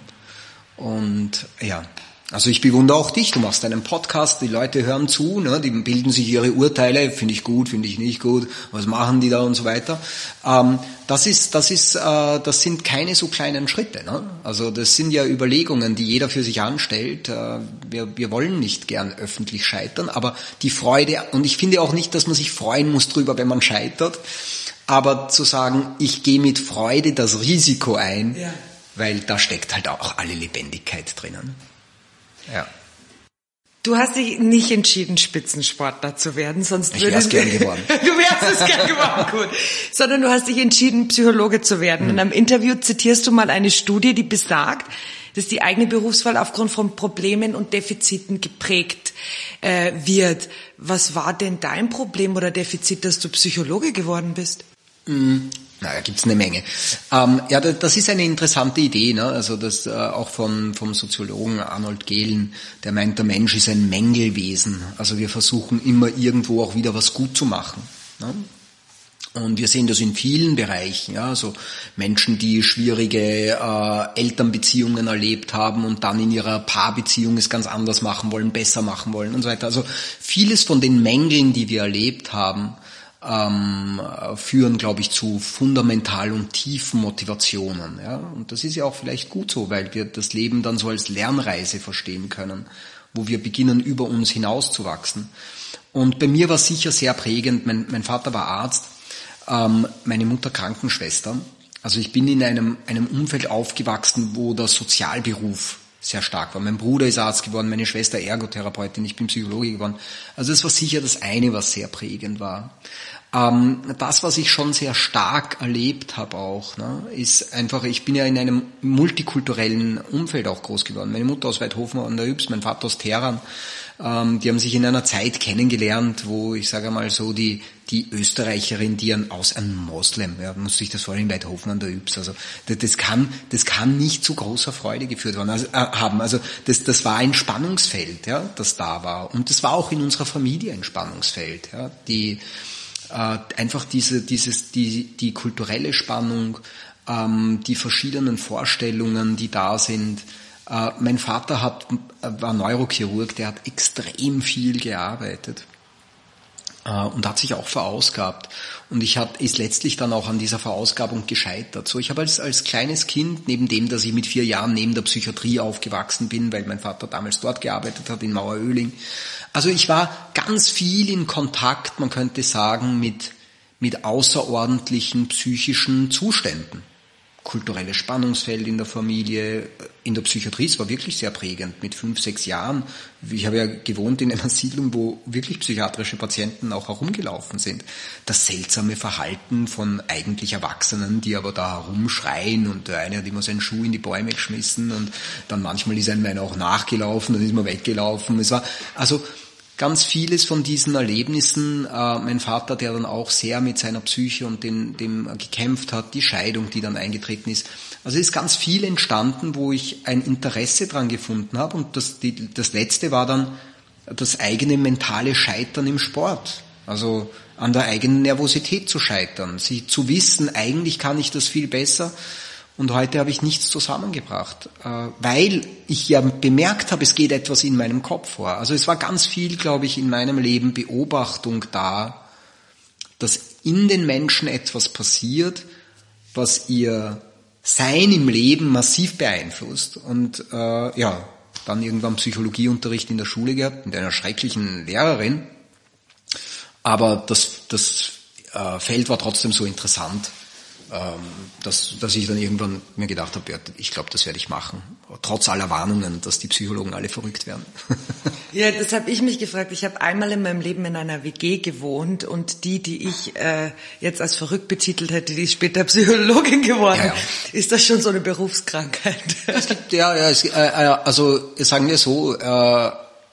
Und ja, also ich bewundere auch dich. Du machst einen Podcast, die Leute hören zu, ne? Die bilden sich ihre Urteile, finde ich gut, finde ich nicht gut, was machen die da und so weiter. Ähm, das ist, das ist, äh, das sind keine so kleinen Schritte. Ne? Also das sind ja Überlegungen, die jeder für sich anstellt. Äh, wir, wir wollen nicht gern öffentlich scheitern, aber die Freude, und ich finde auch nicht, dass man sich freuen muss drüber, wenn man scheitert, aber zu sagen, ich gehe mit Freude das Risiko ein, ja. Weil da steckt halt auch alle Lebendigkeit drinnen. Ja. Du hast dich nicht entschieden, Spitzensportler zu werden, sonst ich wär's gern geworden. Du wärst es gern geworden, gut. Sondern du hast dich entschieden, Psychologe zu werden. Mhm. In einem Interview zitierst du mal eine Studie, die besagt, dass die eigene Berufswahl aufgrund von Problemen und Defiziten geprägt äh, wird. Was war denn dein Problem oder Defizit, dass du Psychologe geworden bist? Mhm. Naja, gibt's eine Menge. Ähm, ja, das ist eine interessante Idee, ne? Also das äh, auch von vom Soziologen Arnold Gehlen, der meint, der Mensch ist ein Mängelwesen. Also wir versuchen immer irgendwo auch wieder was gut zu machen. Ne? Und wir sehen das in vielen Bereichen, ja, also Menschen, die schwierige äh, Elternbeziehungen erlebt haben und dann in ihrer Paarbeziehung es ganz anders machen wollen, besser machen wollen und so weiter. Also vieles von den Mängeln, die wir erlebt haben, ähm, führen, glaube ich, zu fundamental und tiefen Motivationen. Ja. Und das ist ja auch vielleicht gut so, weil wir das Leben dann so als Lernreise verstehen können, wo wir beginnen, über uns hinauszuwachsen. Und bei mir war es sicher sehr prägend. Mein, mein Vater war Arzt. Ähm, meine Mutter Krankenschwester. Also ich bin in einem, einem Umfeld aufgewachsen, wo der Sozialberuf sehr stark war. Mein Bruder ist Arzt geworden, meine Schwester Ergotherapeutin, ich bin Psychologe geworden. Also das war sicher das eine, was sehr prägend war. Ähm, das, was ich schon sehr stark erlebt habe auch, ne, ist einfach, ich bin ja in einem multikulturellen Umfeld auch groß geworden. Meine Mutter aus Weidhofen an der Ybbs, mein Vater aus Teheran. Ähm, die haben sich in einer Zeit kennengelernt, wo ich sage mal so die die Österreicherin, die ein, aus einem Moslem, ja, muss sich das vorstellen, Weidhofen an der Ybbs, also das, das kann das kann nicht zu großer Freude geführt worden, also, äh, haben. Also das das war ein Spannungsfeld, ja, das da war, und das war auch in unserer Familie ein Spannungsfeld, ja, die äh, einfach diese dieses die die kulturelle Spannung, ähm, die verschiedenen Vorstellungen, die da sind. Uh, mein Vater hat, war Neurochirurg, der hat extrem viel gearbeitet uh, und hat sich auch verausgabt. Und ich hat, ist letztlich dann auch an dieser Verausgabung gescheitert. So, ich habe als, als kleines Kind, neben dem, dass ich mit vier Jahren neben der Psychiatrie aufgewachsen bin, weil mein Vater damals dort gearbeitet hat, in Maueröhling. Also ich war ganz viel in Kontakt, man könnte sagen, mit, mit außerordentlichen psychischen Zuständen. Kulturelles Spannungsfeld in der Familie, in der Psychiatrie, es war wirklich sehr prägend, mit fünf, sechs Jahren. Ich habe ja gewohnt in einer Siedlung, wo wirklich psychiatrische Patienten auch herumgelaufen sind. Das seltsame Verhalten von eigentlich Erwachsenen, die aber da herumschreien, und der eine hat immer seinen Schuh in die Bäume geschmissen und dann manchmal ist einem einer auch nachgelaufen, dann ist man weggelaufen. Es war also ganz vieles von diesen Erlebnissen, äh, mein Vater, der dann auch sehr mit seiner Psyche und den, dem gekämpft hat, die Scheidung, die dann eingetreten ist. Also ist ganz viel entstanden, wo ich ein Interesse dran gefunden habe, und das, die, das Letzte war dann das eigene mentale Scheitern im Sport. Also an der eigenen Nervosität zu scheitern, sie zu wissen, eigentlich kann ich das viel besser. Und heute habe ich nichts zusammengebracht, weil ich ja bemerkt habe, es geht etwas in meinem Kopf vor. Also es war ganz viel, glaube ich, in meinem Leben Beobachtung da, dass in den Menschen etwas passiert, was ihr Sein im Leben massiv beeinflusst. Und äh, ja, dann irgendwann Psychologieunterricht in der Schule gehabt, mit einer schrecklichen Lehrerin. Aber das, das äh, Feld war trotzdem so interessant, Dass, dass ich dann irgendwann mir gedacht habe, ja, ich glaube, das werde ich machen. Trotz aller Warnungen, dass die Psychologen alle verrückt werden. Ja, das habe ich mich gefragt. Ich habe einmal in meinem Leben in einer W G gewohnt, und die, die ich äh, jetzt als verrückt betitelt hätte, die ist später Psychologin geworden. Ja, ja. Ist das schon so eine Berufskrankheit? Es gibt, ja, ja, es, äh, also sagen wir so, äh,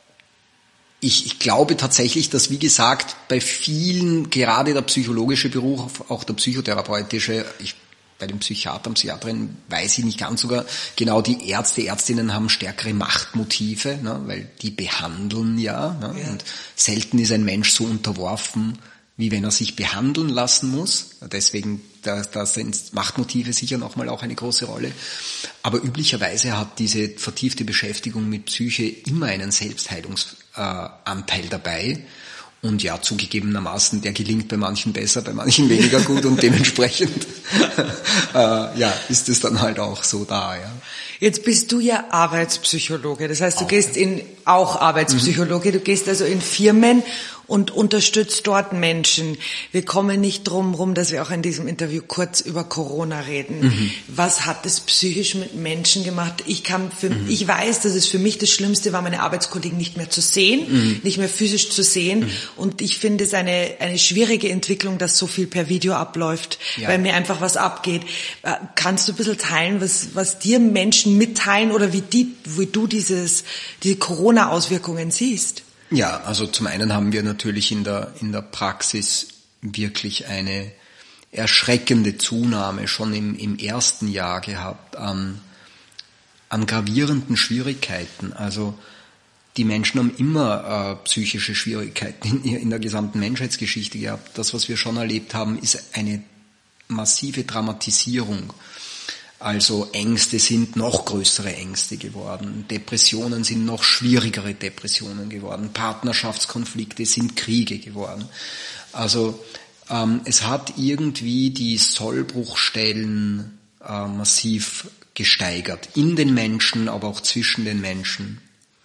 Ich, ich glaube tatsächlich, dass, wie gesagt, bei vielen, gerade der psychologische Beruf, auch der psychotherapeutische, ich, bei den Psychiatern, Psychiaterinnen weiß ich nicht ganz sogar genau, die Ärzte, Ärztinnen haben stärkere Machtmotive, ne, weil die behandeln ja, ne, ja. Und selten ist ein Mensch so unterworfen, wie wenn er sich behandeln lassen muss. Deswegen, da, da sind Machtmotive sicher nochmal auch eine große Rolle. Aber üblicherweise hat diese vertiefte Beschäftigung mit Psyche immer einen Selbstheilungsanteil dabei. Und ja, zugegebenermaßen, der gelingt bei manchen besser, bei manchen weniger gut, und dementsprechend äh, ja, ist es dann halt auch so da, ja. Jetzt bist du ja Arbeitspsychologe, das heißt, du auch. gehst in, auch Arbeitspsychologe, mhm. du gehst also in Firmen und unterstützt dort Menschen. Wir kommen nicht drum rum, dass wir auch in diesem Interview kurz über Corona reden. Mhm. Was hat es psychisch mit Menschen gemacht? Ich kann für, mhm. ich weiß, dass es für mich das Schlimmste war, meine Arbeitskollegen nicht mehr zu sehen, mhm. nicht mehr physisch zu sehen. Mhm. Und ich finde es eine, eine schwierige Entwicklung, dass so viel per Video abläuft, ja. weil mir einfach was abgeht. Kannst du ein bisschen teilen, was, was dir Menschen mitteilen, oder wie die, wie du dieses, diese Corona-Auswirkungen siehst? Ja, also zum einen haben wir natürlich in der, in der Praxis wirklich eine erschreckende Zunahme schon im, im ersten Jahr gehabt an, an gravierenden Schwierigkeiten. Also Die Menschen haben immer äh, psychische Schwierigkeiten in, in der gesamten Menschheitsgeschichte gehabt. Das, was wir schon erlebt haben, ist eine massive Dramatisierung. Also Ängste sind noch größere Ängste geworden, Depressionen sind noch schwierigere Depressionen geworden, Partnerschaftskonflikte sind Kriege geworden. Also ähm, es hat irgendwie die Sollbruchstellen äh, massiv gesteigert, in den Menschen, aber auch zwischen den Menschen.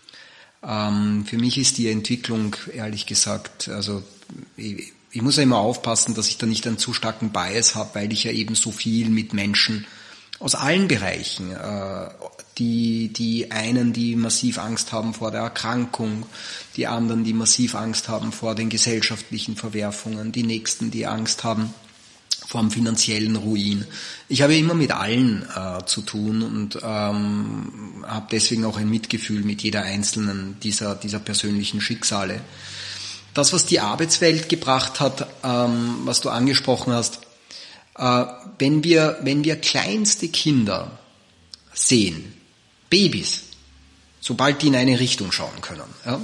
Ähm, für mich ist die Entwicklung, ehrlich gesagt, also ich, ich muss ja immer aufpassen, dass ich da nicht einen zu starken Bias habe, weil ich ja eben so viel mit Menschen aus allen Bereichen, äh, die, die einen, die massiv Angst haben vor der Erkrankung, die anderen, die massiv Angst haben vor den gesellschaftlichen Verwerfungen, die Nächsten, die Angst haben vor dem finanziellen Ruin. Ich habe immer mit allen äh, zu tun und ähm, habe deswegen auch ein Mitgefühl mit jeder einzelnen dieser, dieser persönlichen Schicksale. Das, was die Arbeitswelt gebracht hat, ähm, was du angesprochen hast, äh, wenn wir, wenn wir kleinste Kinder sehen, Babys, sobald die in eine Richtung schauen können,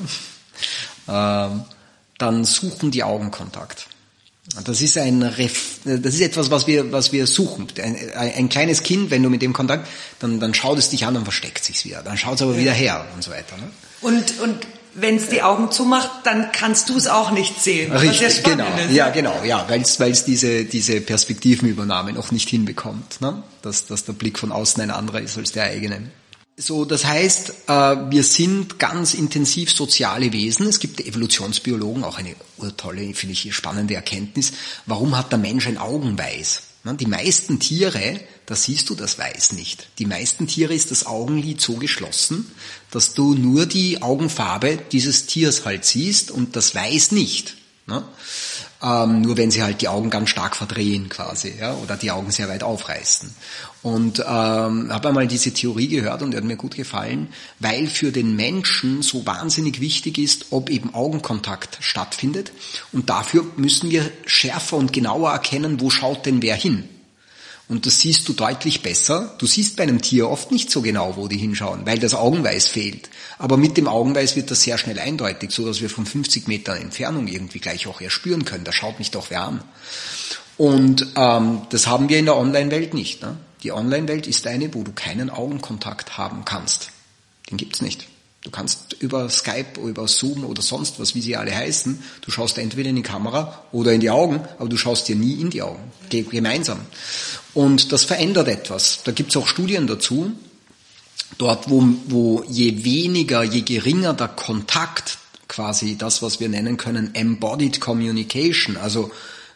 ja, äh, dann suchen die Augenkontakt. Das ist ein Ref, das ist etwas, was wir, was wir suchen. Ein, ein kleines Kind, wenn du mit dem Kontakt, dann, dann schaut es dich an und versteckt sich's wieder. Dann schaut es aber wieder her und so weiter. Ne? Und, und wenn es die Augen zumacht, dann kannst du es auch nicht sehen. Richtig, genau. Ist. Ja, genau, ja, weil es, weil es diese, diese Perspektivenübernahme noch nicht hinbekommt, ne? Dass, dass der Blick von außen ein anderer ist als der eigene. So, das heißt, wir sind ganz intensiv soziale Wesen. Es gibt Evolutionsbiologen, auch eine urtolle, finde ich, spannende Erkenntnis. Warum hat der Mensch ein Augenweiß? Die meisten Tiere, da siehst du das Weiß nicht. Die meisten Tiere ist das Augenlid so geschlossen, dass du nur die Augenfarbe dieses Tiers halt siehst und das Weiß nicht. Ne? Ähm, nur wenn sie halt die Augen ganz stark verdrehen quasi, ja, oder die Augen sehr weit aufreißen. Und ähm, habe einmal diese Theorie gehört und die hat mir gut gefallen, weil für den Menschen so wahnsinnig wichtig ist, ob eben Augenkontakt stattfindet. Und dafür müssen wir schärfer und genauer erkennen, wo schaut denn wer hin. Und das siehst du deutlich besser. Du siehst bei einem Tier oft nicht so genau, wo die hinschauen, weil das Augenweiß fehlt. Aber mit dem Augenweiß wird das sehr schnell eindeutig, so dass wir von fünfzig Metern Entfernung irgendwie gleich auch erspüren können. Da schaut mich doch wer an. Und ähm, das haben wir in der Online-Welt nicht. Ne? Die Online-Welt ist eine, wo du keinen Augenkontakt haben kannst. Den gibt's nicht. Du kannst über Skype, über Zoom oder sonst was, wie sie alle heißen, du schaust entweder in die Kamera oder in die Augen, aber du schaust dir nie in die Augen, gemeinsam. Und das verändert etwas. Da gibt's auch Studien dazu. Dort, wo, wo je weniger, je geringer der Kontakt, quasi das, was wir nennen können, Embodied Communication, also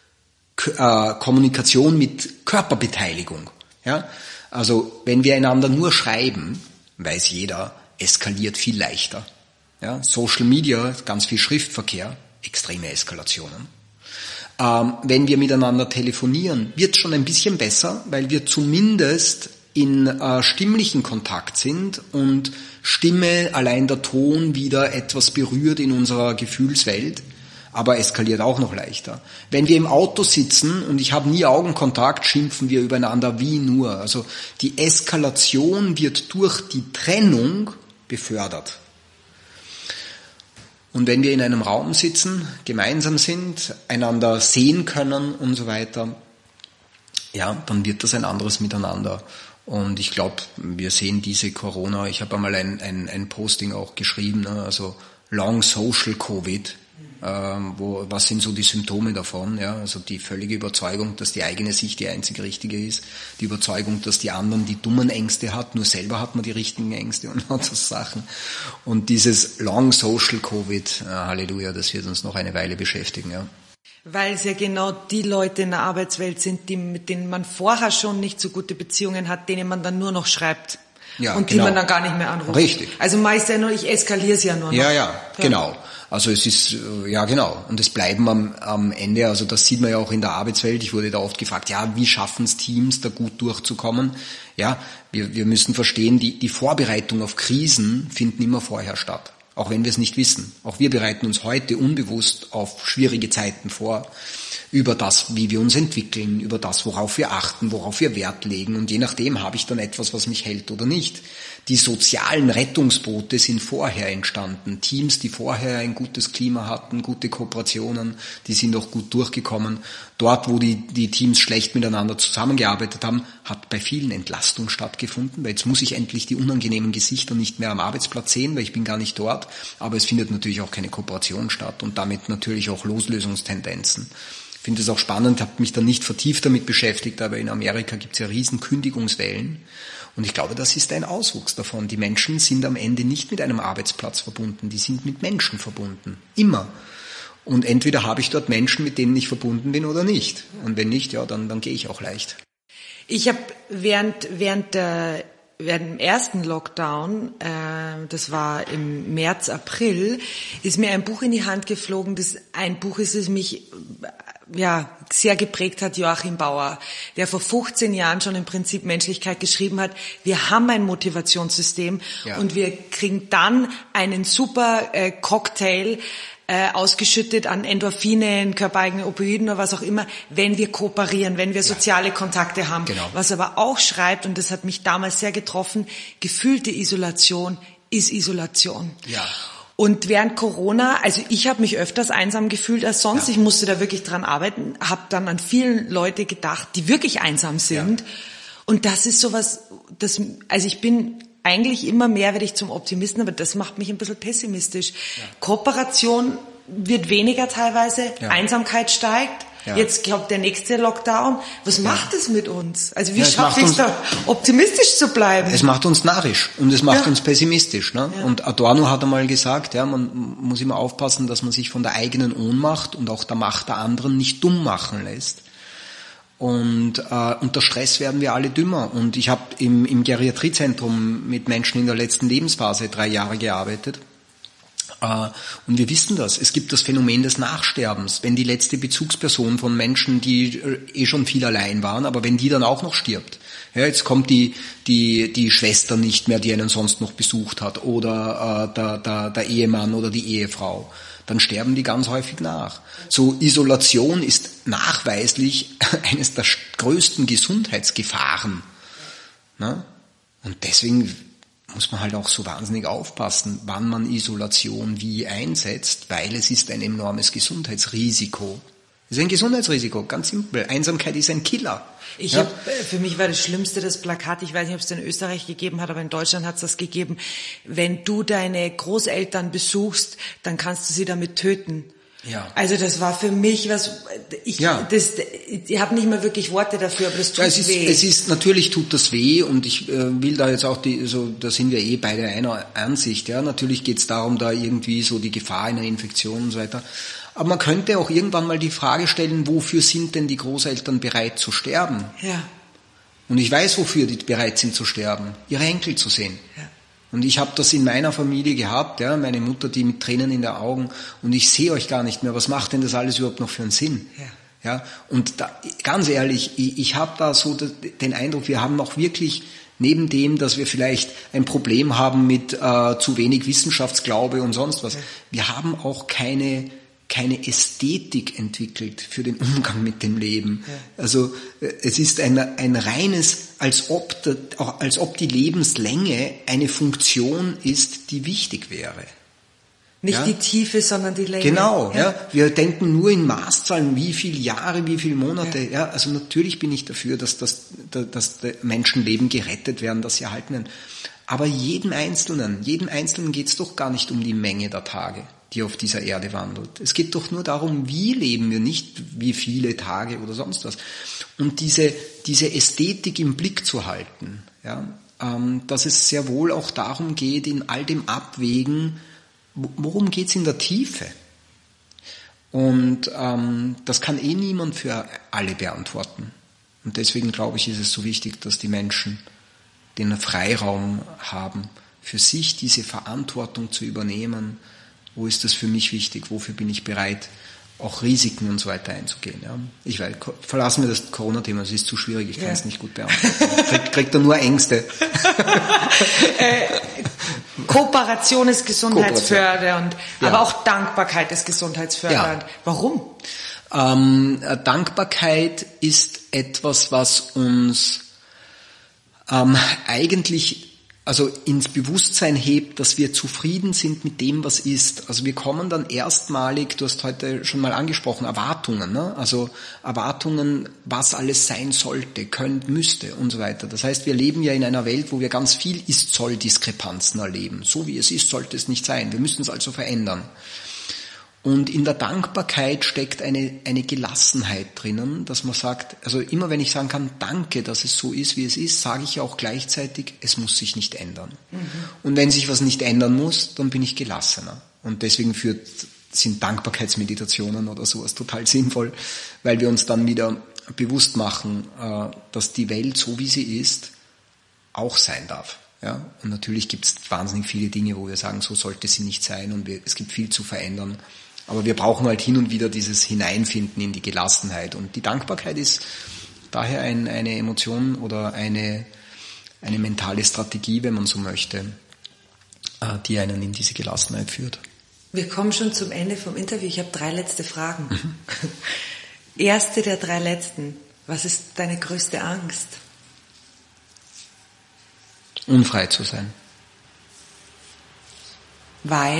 äh, Kommunikation mit Körperbeteiligung. Ja? Also wenn wir einander nur schreiben, weiß jeder, eskaliert viel leichter. Ja, Social Media, ganz viel Schriftverkehr, extreme Eskalationen. Ähm, wenn wir miteinander telefonieren, wird es schon ein bisschen besser, weil wir zumindest in äh, stimmlichen Kontakt sind und Stimme, allein der Ton wieder etwas berührt in unserer Gefühlswelt, aber eskaliert auch noch leichter. Wenn wir im Auto sitzen und ich habe nie Augenkontakt, schimpfen wir übereinander wie nur. Also die Eskalation wird durch die Trennung befördert. Und wenn wir in einem Raum sitzen, gemeinsam sind, einander sehen können und so weiter, ja, dann wird das ein anderes Miteinander. Und ich glaube, wir sehen diese Corona, ich habe einmal ein, ein, ein Posting auch geschrieben, ne, also Long Social Covid, ähm, wo, was sind so die Symptome davon, ja, also die völlige Überzeugung, dass die eigene Sicht die einzige richtige ist, die Überzeugung, dass die anderen die dummen Ängste hat, nur selber hat man die richtigen Ängste und lauter Sachen. Und dieses Long Social Covid, äh, Halleluja, das wird uns noch eine Weile beschäftigen, ja. Weil es ja genau die Leute in der Arbeitswelt sind, die, mit denen man vorher schon nicht so gute Beziehungen hat, denen man dann nur noch schreibt. Ja, und genau. Die man dann gar nicht mehr anruft. Richtig. Also meist ja nur, ich eskaliere es ja nur noch. Ja, ja, ja, genau. Also es ist, ja genau, und es bleiben am, am Ende, also das sieht man ja auch in der Arbeitswelt, ich wurde da oft gefragt, ja, wie schaffen es Teams, da gut durchzukommen? Ja, wir, wir müssen verstehen, die, die Vorbereitung auf Krisen finden immer vorher statt, auch wenn wir es nicht wissen. Auch wir bereiten uns heute unbewusst auf schwierige Zeiten vor. über das, wie wir uns entwickeln, über das, worauf wir achten, worauf wir Wert legen. Und je nachdem habe ich dann etwas, was mich hält oder nicht. Die sozialen Rettungsboote sind vorher entstanden. Teams, die vorher ein gutes Klima hatten, gute Kooperationen, die sind auch gut durchgekommen. Dort, wo die, die Teams schlecht miteinander zusammengearbeitet haben, hat bei vielen Entlastung stattgefunden, weil jetzt muss ich endlich die unangenehmen Gesichter nicht mehr am Arbeitsplatz sehen, weil ich bin gar nicht dort. Aber es findet natürlich auch keine Kooperation statt und damit natürlich auch Loslösungstendenzen. Ich finde es auch spannend, habe mich da nicht vertieft damit beschäftigt, aber in Amerika gibt es ja riesen Kündigungswellen. Und ich glaube, das ist ein Auswuchs davon. Die Menschen sind am Ende nicht mit einem Arbeitsplatz verbunden, die sind mit Menschen verbunden. Immer. Und entweder habe ich dort Menschen, mit denen ich verbunden bin oder nicht. Und wenn nicht, ja, dann, dann gehe ich auch leicht. Ich habe während, während der Während dem ersten Lockdown, äh, das war im März, April, ist mir ein Buch in die Hand geflogen, das ein Buch ist, das mich ja sehr geprägt hat, Joachim Bauer, der vor fünfzehn Jahren schon im Prinzip Menschlichkeit geschrieben hat. Wir haben ein Motivationssystem ja. und wir kriegen dann einen super äh, Cocktail Äh, ausgeschüttet an Endorphinen, körpereigenen Opioiden oder was auch immer, wenn wir kooperieren, wenn wir soziale Kontakte haben. Genau. Was aber auch schreibt, und das hat mich damals sehr getroffen, gefühlte Isolation ist Isolation. Ja. Und während Corona, also ich habe mich öfters einsam gefühlt als sonst, ja. ich musste da wirklich dran arbeiten, habe dann an vielen Leute gedacht, die wirklich einsam sind. Ja. Und das ist sowas, das, also ich bin eigentlich immer mehr werde ich zum Optimisten, aber das macht mich ein bisschen pessimistisch. Ja. Kooperation wird weniger teilweise, ja. Einsamkeit steigt. Ja. Jetzt kommt der nächste Lockdown. Was ja. macht es mit uns? Also wie ja, schaffe ich es da, optimistisch zu bleiben? Es macht uns narrisch und es macht ja. uns pessimistisch. Ne? Ja. Und Adorno hat einmal gesagt, ja, man muss immer aufpassen, dass man sich von der eigenen Ohnmacht und auch der Macht der anderen nicht dumm machen lässt. Und äh, unter Stress werden wir alle dümmer. Und ich habe im, im Geriatriezentrum mit Menschen in der letzten Lebensphase drei Jahre gearbeitet. Äh, und wir wissen das. Es gibt das Phänomen des Nachsterbens. Wenn die letzte Bezugsperson von Menschen, die äh, eh schon viel allein waren, aber wenn die dann auch noch stirbt. Ja, jetzt kommt die, die, die Schwester nicht mehr, die einen sonst noch besucht hat, oder äh, der, der, der Ehemann oder die Ehefrau. Dann sterben die ganz häufig nach. So Isolation ist nachweislich eines der größten Gesundheitsgefahren. Ne? Und deswegen muss man halt auch so wahnsinnig aufpassen, wann man Isolation wie einsetzt, weil es ist ein enormes Gesundheitsrisiko. Es ist ein Gesundheitsrisiko, ganz simpel. Einsamkeit ist ein Killer. Ich ja. hab, für mich war das Schlimmste das Plakat, ich weiß nicht, ob es in Österreich gegeben hat, aber in Deutschland hat es das gegeben. Wenn du deine Großeltern besuchst, dann kannst du sie damit töten. Ja. Also das war für mich was, ich, ja. das, ich habe nicht mehr wirklich Worte dafür, aber das tut ja, es ist, weh. Es ist, natürlich tut das weh und ich äh, will da jetzt auch, die, so, da sind wir eh beide einer Ansicht, ja. Natürlich geht es darum, da irgendwie so die Gefahr einer Infektion und so weiter. Aber man könnte auch irgendwann mal die Frage stellen, wofür sind denn die Großeltern bereit zu sterben? Ja. Und ich weiß, wofür die bereit sind zu sterben, ihre Enkel zu sehen. Ja. Und ich habe das in meiner Familie gehabt, ja, meine Mutter, die mit Tränen in den Augen, und ich sehe euch gar nicht mehr, was macht denn das alles überhaupt noch für einen Sinn? Ja. Ja, und da, ganz ehrlich, ich, ich habe da so den Eindruck, wir haben noch wirklich, neben dem, dass wir vielleicht ein Problem haben mit äh, zu wenig Wissenschaftsglaube und sonst was, ja. wir haben auch keine keine Ästhetik entwickelt für den Umgang mit dem Leben. Ja. Also es ist ein, ein reines, als ob, als ob die Lebenslänge eine Funktion ist, die wichtig wäre. Nicht ja? die Tiefe, sondern die Länge. Genau, ja. ja. Wir denken nur in Maßzahlen, wie viele Jahre, wie viele Monate. Ja. ja. Also natürlich bin ich dafür, dass das dass Menschenleben gerettet werden, dass sie erhalten werden. Aber jedem Einzelnen, jedem Einzelnen geht es doch gar nicht um die Menge der Tage, die auf dieser Erde wandelt. Es geht doch nur darum, wie leben wir, nicht wie viele Tage oder sonst was. Und diese, diese Ästhetik im Blick zu halten, ja, ähm, dass es sehr wohl auch darum geht, in all dem Abwägen, worum geht's in der Tiefe? Und ähm, das kann eh niemand für alle beantworten. Und deswegen glaube ich, ist es so wichtig, dass die Menschen den Freiraum haben, für sich diese Verantwortung zu übernehmen. Wo ist das für mich wichtig? Wofür bin ich bereit, auch Risiken und so weiter einzugehen? Ja? Ich weiß, verlassen wir das Corona-Thema, es ist zu schwierig, ich kann es ja. nicht gut beantworten. Kriegt, kriegt er nur Ängste. äh, Kooperation ist gesundheitsfördernd, ja. aber auch Dankbarkeit ist gesundheitsfördernd. Ja. Warum? Ähm, Dankbarkeit ist etwas, was uns ähm, eigentlich also ins Bewusstsein hebt, dass wir zufrieden sind mit dem, was ist. Also wir kommen dann erstmalig, du hast heute schon mal angesprochen, Erwartungen, ne? Also Erwartungen, was alles sein sollte, könnte, müsste und so weiter. Das heißt, wir leben ja in einer Welt, wo wir ganz viel Ist-Soll-Diskrepanzen erleben. So wie es ist, sollte es nicht sein. Wir müssen es also verändern. Und in der Dankbarkeit steckt eine, eine Gelassenheit drinnen, dass man sagt, also immer wenn ich sagen kann, danke, dass es so ist, wie es ist, sage ich auch gleichzeitig, es muss sich nicht ändern. Mhm. Und wenn sich was nicht ändern muss, dann bin ich gelassener. Und deswegen führt, sind Dankbarkeitsmeditationen oder sowas total sinnvoll, weil wir uns dann wieder bewusst machen, dass die Welt, so wie sie ist, auch sein darf. Ja? Und natürlich gibt es wahnsinnig viele Dinge, wo wir sagen, so sollte sie nicht sein und wir, es gibt viel zu verändern. Aber wir brauchen halt hin und wieder dieses Hineinfinden in die Gelassenheit. Und die Dankbarkeit ist daher ein, eine Emotion oder eine, eine mentale Strategie, wenn man so möchte, die einen in diese Gelassenheit führt. Wir kommen schon zum Ende vom Interview. Ich habe drei letzte Fragen. Mhm. Erste der drei letzten. Was ist deine größte Angst? Unfrei zu sein. Weil?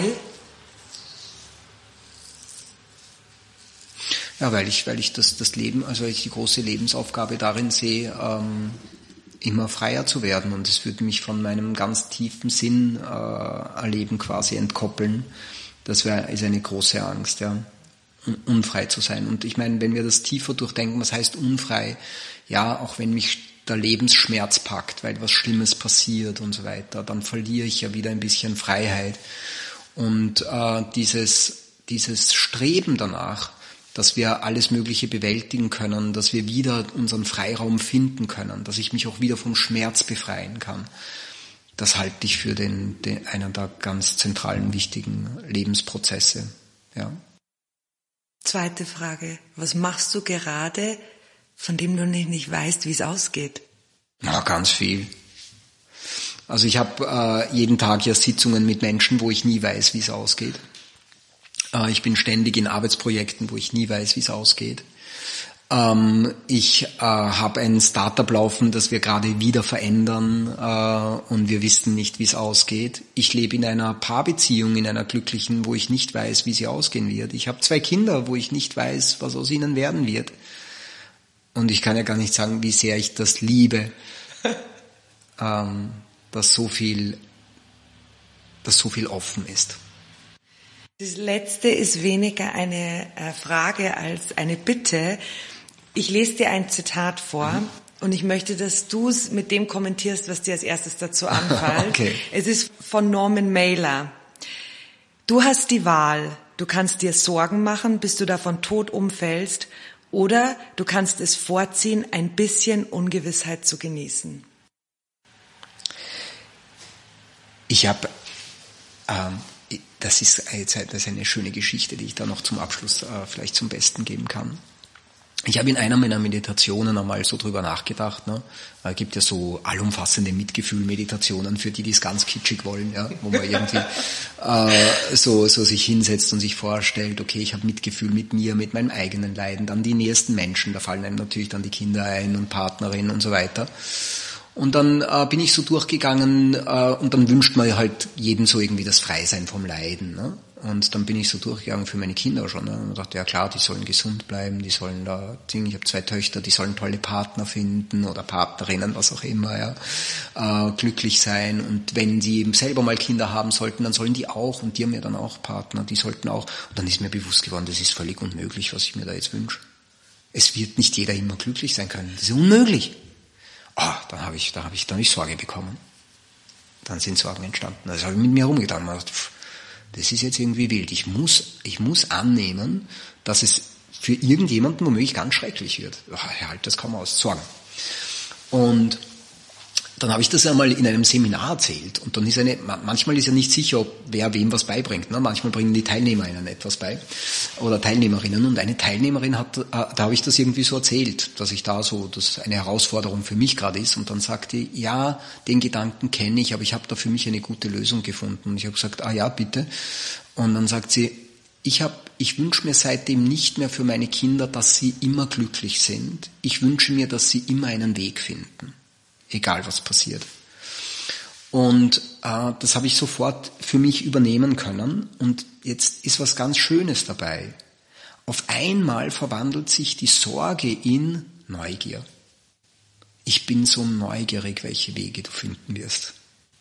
Ja, weil ich, weil ich das, das Leben, also ich die große Lebensaufgabe darin sehe, ähm, immer freier zu werden. Und es würde mich von meinem ganz tiefen Sinn äh, erleben quasi entkoppeln. Das wäre, ist eine große Angst, ja, unfrei zu sein. Und ich meine, wenn wir das tiefer durchdenken, was heißt unfrei? Ja, auch wenn mich der Lebensschmerz packt, weil was Schlimmes passiert und so weiter, dann verliere ich ja wieder ein bisschen Freiheit. Und äh, dieses, dieses Streben danach, dass wir alles Mögliche bewältigen können, dass wir wieder unseren Freiraum finden können, dass ich mich auch wieder vom Schmerz befreien kann. Das halte ich für den, den einer der ganz zentralen, wichtigen Lebensprozesse. Ja. Zweite Frage. Was machst du gerade, von dem du nicht, nicht weißt, wie es ausgeht? Na, ganz viel. Also ich habe äh, jeden Tag ja Sitzungen mit Menschen, wo ich nie weiß, wie es ausgeht. Ich bin ständig in Arbeitsprojekten, wo ich nie weiß, wie es ausgeht. Ähm, ich äh, habe ein Startup laufen, das wir gerade wieder verändern äh, und wir wissen nicht, wie es ausgeht. Ich lebe in einer Paarbeziehung, in einer glücklichen, wo ich nicht weiß, wie sie ausgehen wird. Ich habe zwei Kinder, wo ich nicht weiß, was aus ihnen werden wird. Und ich kann ja gar nicht sagen, wie sehr ich das liebe, ähm, dass so viel, dass so viel offen ist. Das letzte ist weniger eine Frage als eine Bitte. Ich lese dir ein Zitat vor mhm. und ich möchte, dass du es mit dem kommentierst, was dir als erstes dazu anfällt. Okay. Es ist von Norman Mailer. Du hast die Wahl. Du kannst dir Sorgen machen, bis du davon tot umfällst, oder du kannst es vorziehen, ein bisschen Ungewissheit zu genießen. Ich habe... Ähm Das ist, das ist eine schöne Geschichte, die ich da noch zum Abschluss äh, vielleicht zum Besten geben kann. Ich habe in einer meiner Meditationen einmal so drüber nachgedacht. Ne? Es gibt ja so allumfassende Mitgefühl-Meditationen für die, die es ganz kitschig wollen, ja? Wo man irgendwie äh, so, so sich hinsetzt und sich vorstellt, okay, ich habe Mitgefühl mit mir, mit meinem eigenen Leiden, dann die nächsten Menschen, da fallen einem natürlich dann die Kinder ein und Partnerin und so weiter. Und dann äh, bin ich so durchgegangen äh, und dann wünscht man halt jedem so irgendwie das Freisein vom Leiden. Ne? Und dann bin ich so durchgegangen für meine Kinder schon. Ne? Und dachte, ja klar, die sollen gesund bleiben, die sollen da, ich habe zwei Töchter, die sollen tolle Partner finden oder Partnerinnen, was auch immer, ja, äh, glücklich sein. Und wenn sie eben selber mal Kinder haben sollten, dann sollen die auch, und die haben ja dann auch Partner, die sollten auch. Und dann ist mir bewusst geworden, das ist völlig unmöglich, was ich mir da jetzt wünsche. Es wird nicht jeder immer glücklich sein können. Das ist unmöglich. Ah, oh, dann habe ich, da habe ich, dann ich Sorge bekommen. Dann sind Sorgen entstanden. Das habe ich mit mir rumgetan. Das ist jetzt irgendwie wild. Ich muss, ich muss annehmen, dass es für irgendjemanden womöglich ganz schrecklich wird. Ach, ja, halt, das kann man aus Sorgen. Und dann habe ich das einmal in einem Seminar erzählt. Und dann ist eine, manchmal ist ja nicht sicher, ob wer wem was beibringt. Ne? Manchmal bringen die Teilnehmerinnen etwas bei. Oder Teilnehmerinnen. Und eine Teilnehmerin hat, da habe ich das irgendwie so erzählt, dass ich da so, dass eine Herausforderung für mich gerade ist. Und dann sagte die, ja, den Gedanken kenne ich, aber ich habe da für mich eine gute Lösung gefunden. Und ich habe gesagt, ah ja, bitte. Und dann sagt sie, ich habe, ich wünsche mir seitdem nicht mehr für meine Kinder, dass sie immer glücklich sind. Ich wünsche mir, dass sie immer einen Weg finden, egal was passiert. Und äh, das habe ich sofort für mich übernehmen können. Und jetzt ist was ganz Schönes dabei. Auf einmal verwandelt sich die Sorge in Neugier. Ich bin so neugierig, welche Wege du finden wirst.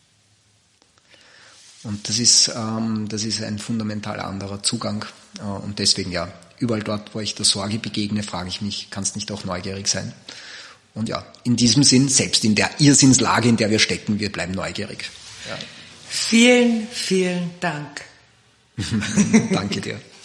Und das ist, ähm, das ist ein fundamental anderer Zugang. Äh, und deswegen, ja, überall dort, wo ich der Sorge begegne, frage ich mich, kannst nicht auch neugierig sein? Und ja, in diesem Sinn, selbst in der Irrsinnslage, in der wir stecken, wir bleiben neugierig. Ja. Vielen, vielen Dank. Danke dir.